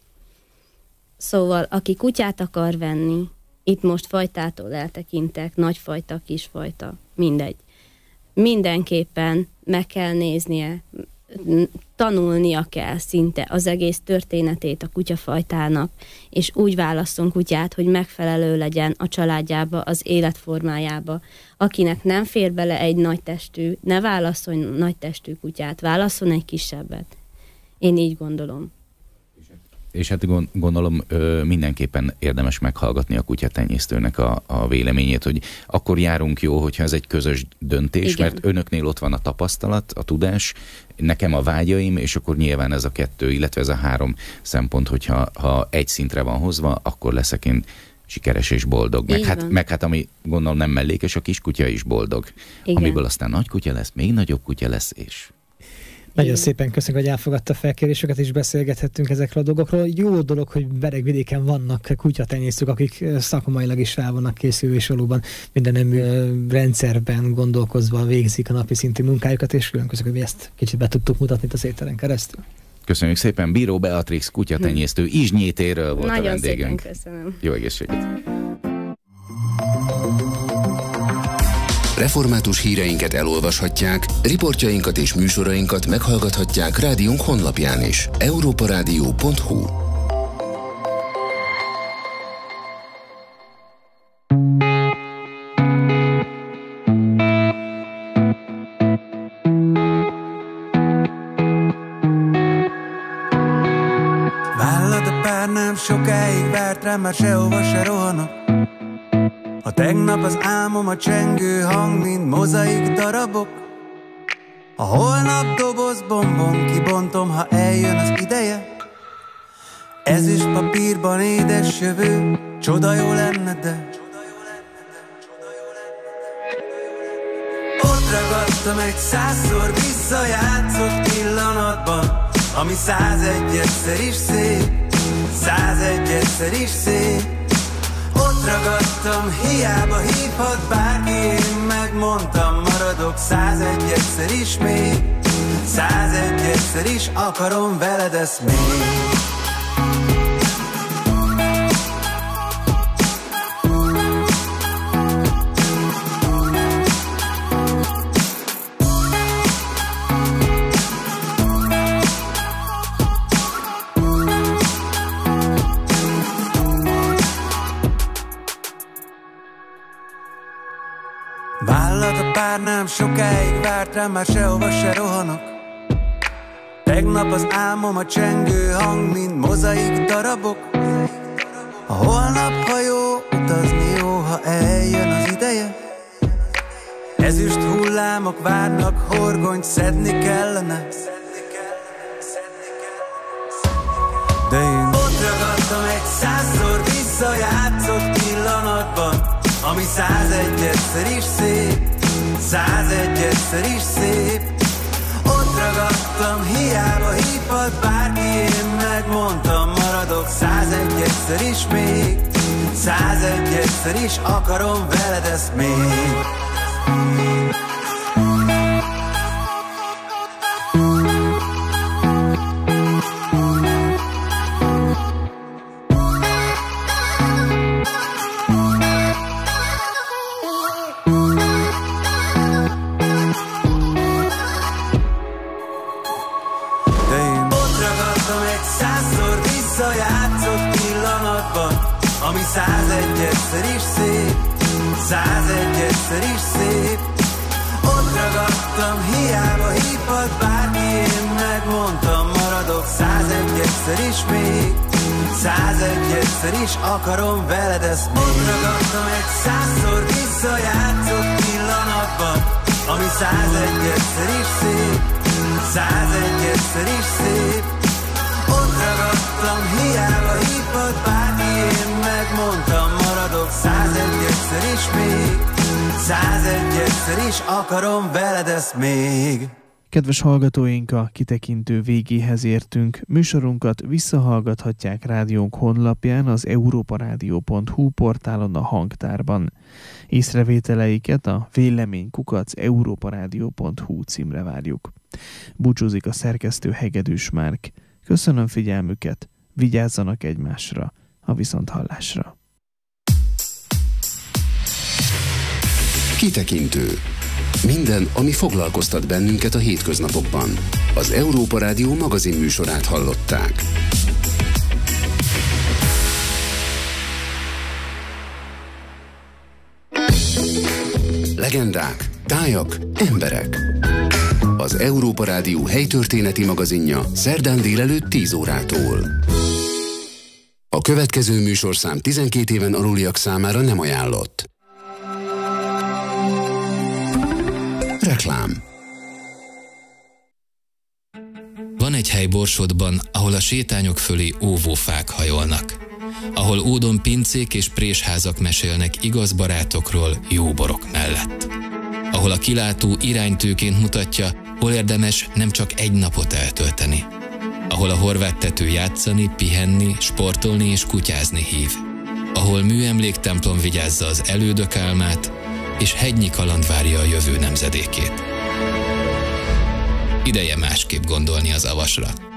Speaker 5: Szóval, aki kutyát akar venni, itt most fajtától eltekintek, nagyfajta, kisfajta, mindegy. Mindenképpen meg kell néznie, tanulnia kell szinte az egész történetét a kutyafajtának, és úgy válasszon kutyát, hogy megfelelő legyen a családjába, az életformájába. Akinek nem fér bele egy nagy testű, ne válasszon nagy testű kutyát, válasszon egy kisebbet. Én így gondolom.
Speaker 10: És hát gondolom mindenképpen érdemes meghallgatni a kutyatenyésztőnek a, a véleményét, hogy akkor járunk jó, hogyha ez egy közös döntés, igen, mert önöknél ott van a tapasztalat, a tudás, nekem a vágyaim, és akkor nyilván ez a kettő, illetve ez a három szempont, hogyha ha egy szintre van hozva, akkor leszek én sikeres és boldog. Meg hát, meg hát ami gondolom nem mellékes, a kiskutya is boldog. Igen. Amiből aztán nagy kutya lesz, még nagyobb kutya lesz, és...
Speaker 7: Nagyon szépen köszönjük, hogy elfogadta a felkéréseket, és beszélgethettünk ezekről a dolgokról. Jó dolog, hogy Beregvidéken vannak kutyatenyésztők, akik szakmailag is rá vannak készülve, és valóban minden nemű rendszerben gondolkozva végzik a napi szintű munkájukat, és külön köszönjük, hogy ezt kicsit be tudtuk mutatni az éteren keresztül.
Speaker 10: Köszönjük szépen, Bíró Beatrix kutyatenyésztő Izsnyétéről volt
Speaker 5: nagyon
Speaker 10: a vendégünk.
Speaker 5: Szépen köszönöm.
Speaker 10: Jó egészséget!
Speaker 1: Református híreinket elolvashatják, riportjainkat és műsorainkat meghallgathatják rádiónk honlapján is. európarádió pont hu.
Speaker 6: Vállad a pár nem sokáig várt rám, már sehova se rohanok. A tegnap az álmom, a csengő hang, mint mozaik darabok. A holnap doboz bombon kibontom, ha eljön az ideje. Ezüst papírban édes jövő, csoda jó lenne, de ott ragadtam egy százszor visszajátszott pillanatban, ami százegyedszer is szép, százegyedszer is szép. Ott ragadtam, hiába hívhat bárki, én megmondtam, maradok százegyedszer is még, százegyedszer is akarom veled ezt még. Vállad a pár nem sokáig várt rám, már sehova se rohanok. Tegnap az álmom, a csengő hang, mint mozaik darabok. A holnap hajó, utazni jó, ha eljön az ideje. Ezüst hullámok várnak, horgonyt szedni kellene. De én ott ragadtam egy százszor visszajátszott pillanatban, ami százegyedszer is szép, százegyedszer is szép. Ott ragadtam, hiába hívhat bárki, én megmondtam, maradok százegyedszer is még, százegyedszer is akarom veled ezt még. Ami százegyedszer is szép, százegyedszer is szép. Ott ragadtam, hiába hívhat bárki, én megmondtam, maradok százegyedszer is még, százegyedszer is akarom veled ezt még. Ott ragadtam egy százszor visszajátszott pillanatban, ami százegyedszer is szép, százegyedszer is szép. Ott ragadtam, hiába hívhat bárki, én megmondtam, maradok százegyedszer is még, százegyedszer is akarom veled ezt még.
Speaker 3: Kedves hallgatóink, a kitekintő végéhez értünk. Műsorunkat visszahallgathatják rádiónk honlapján, az európarádió pont hu portálon, a hangtárban. Észrevételeiket a vélemény kukac európarádió pont hu címre várjuk. Búcsúzik a szerkesztő Hegedűs Márk. Köszönöm figyelmüket, vigyázzanak egymásra, a viszonthallásra.
Speaker 1: Kitekintő. Minden, ami foglalkoztat bennünket a hétköznapokban. Az Európa Rádió magazin műsorát hallották. Legendák, tájak, emberek. Az Európa Rádió helytörténeti magazinja szerdán délelőtt tíz órától. A következő műsorszám tizenkét éven aluliak számára nem ajánlott. Reklám.
Speaker 11: Van egy hely Borsodban, ahol a sétányok fölé óvófák hajolnak. Ahol ódon pincék és présházak mesélnek igaz barátokról jó borok mellett. Ahol a kilátó iránytőként mutatja, hol érdemes nem csak egy napot eltölteni. Ahol a horvát tető játszani, pihenni, sportolni és kutyázni hív. Ahol műemléktemplom vigyázza az elődök álmát, és hegynyi kaland várja a jövő nemzedékét. Ideje másképp gondolni az Avasra.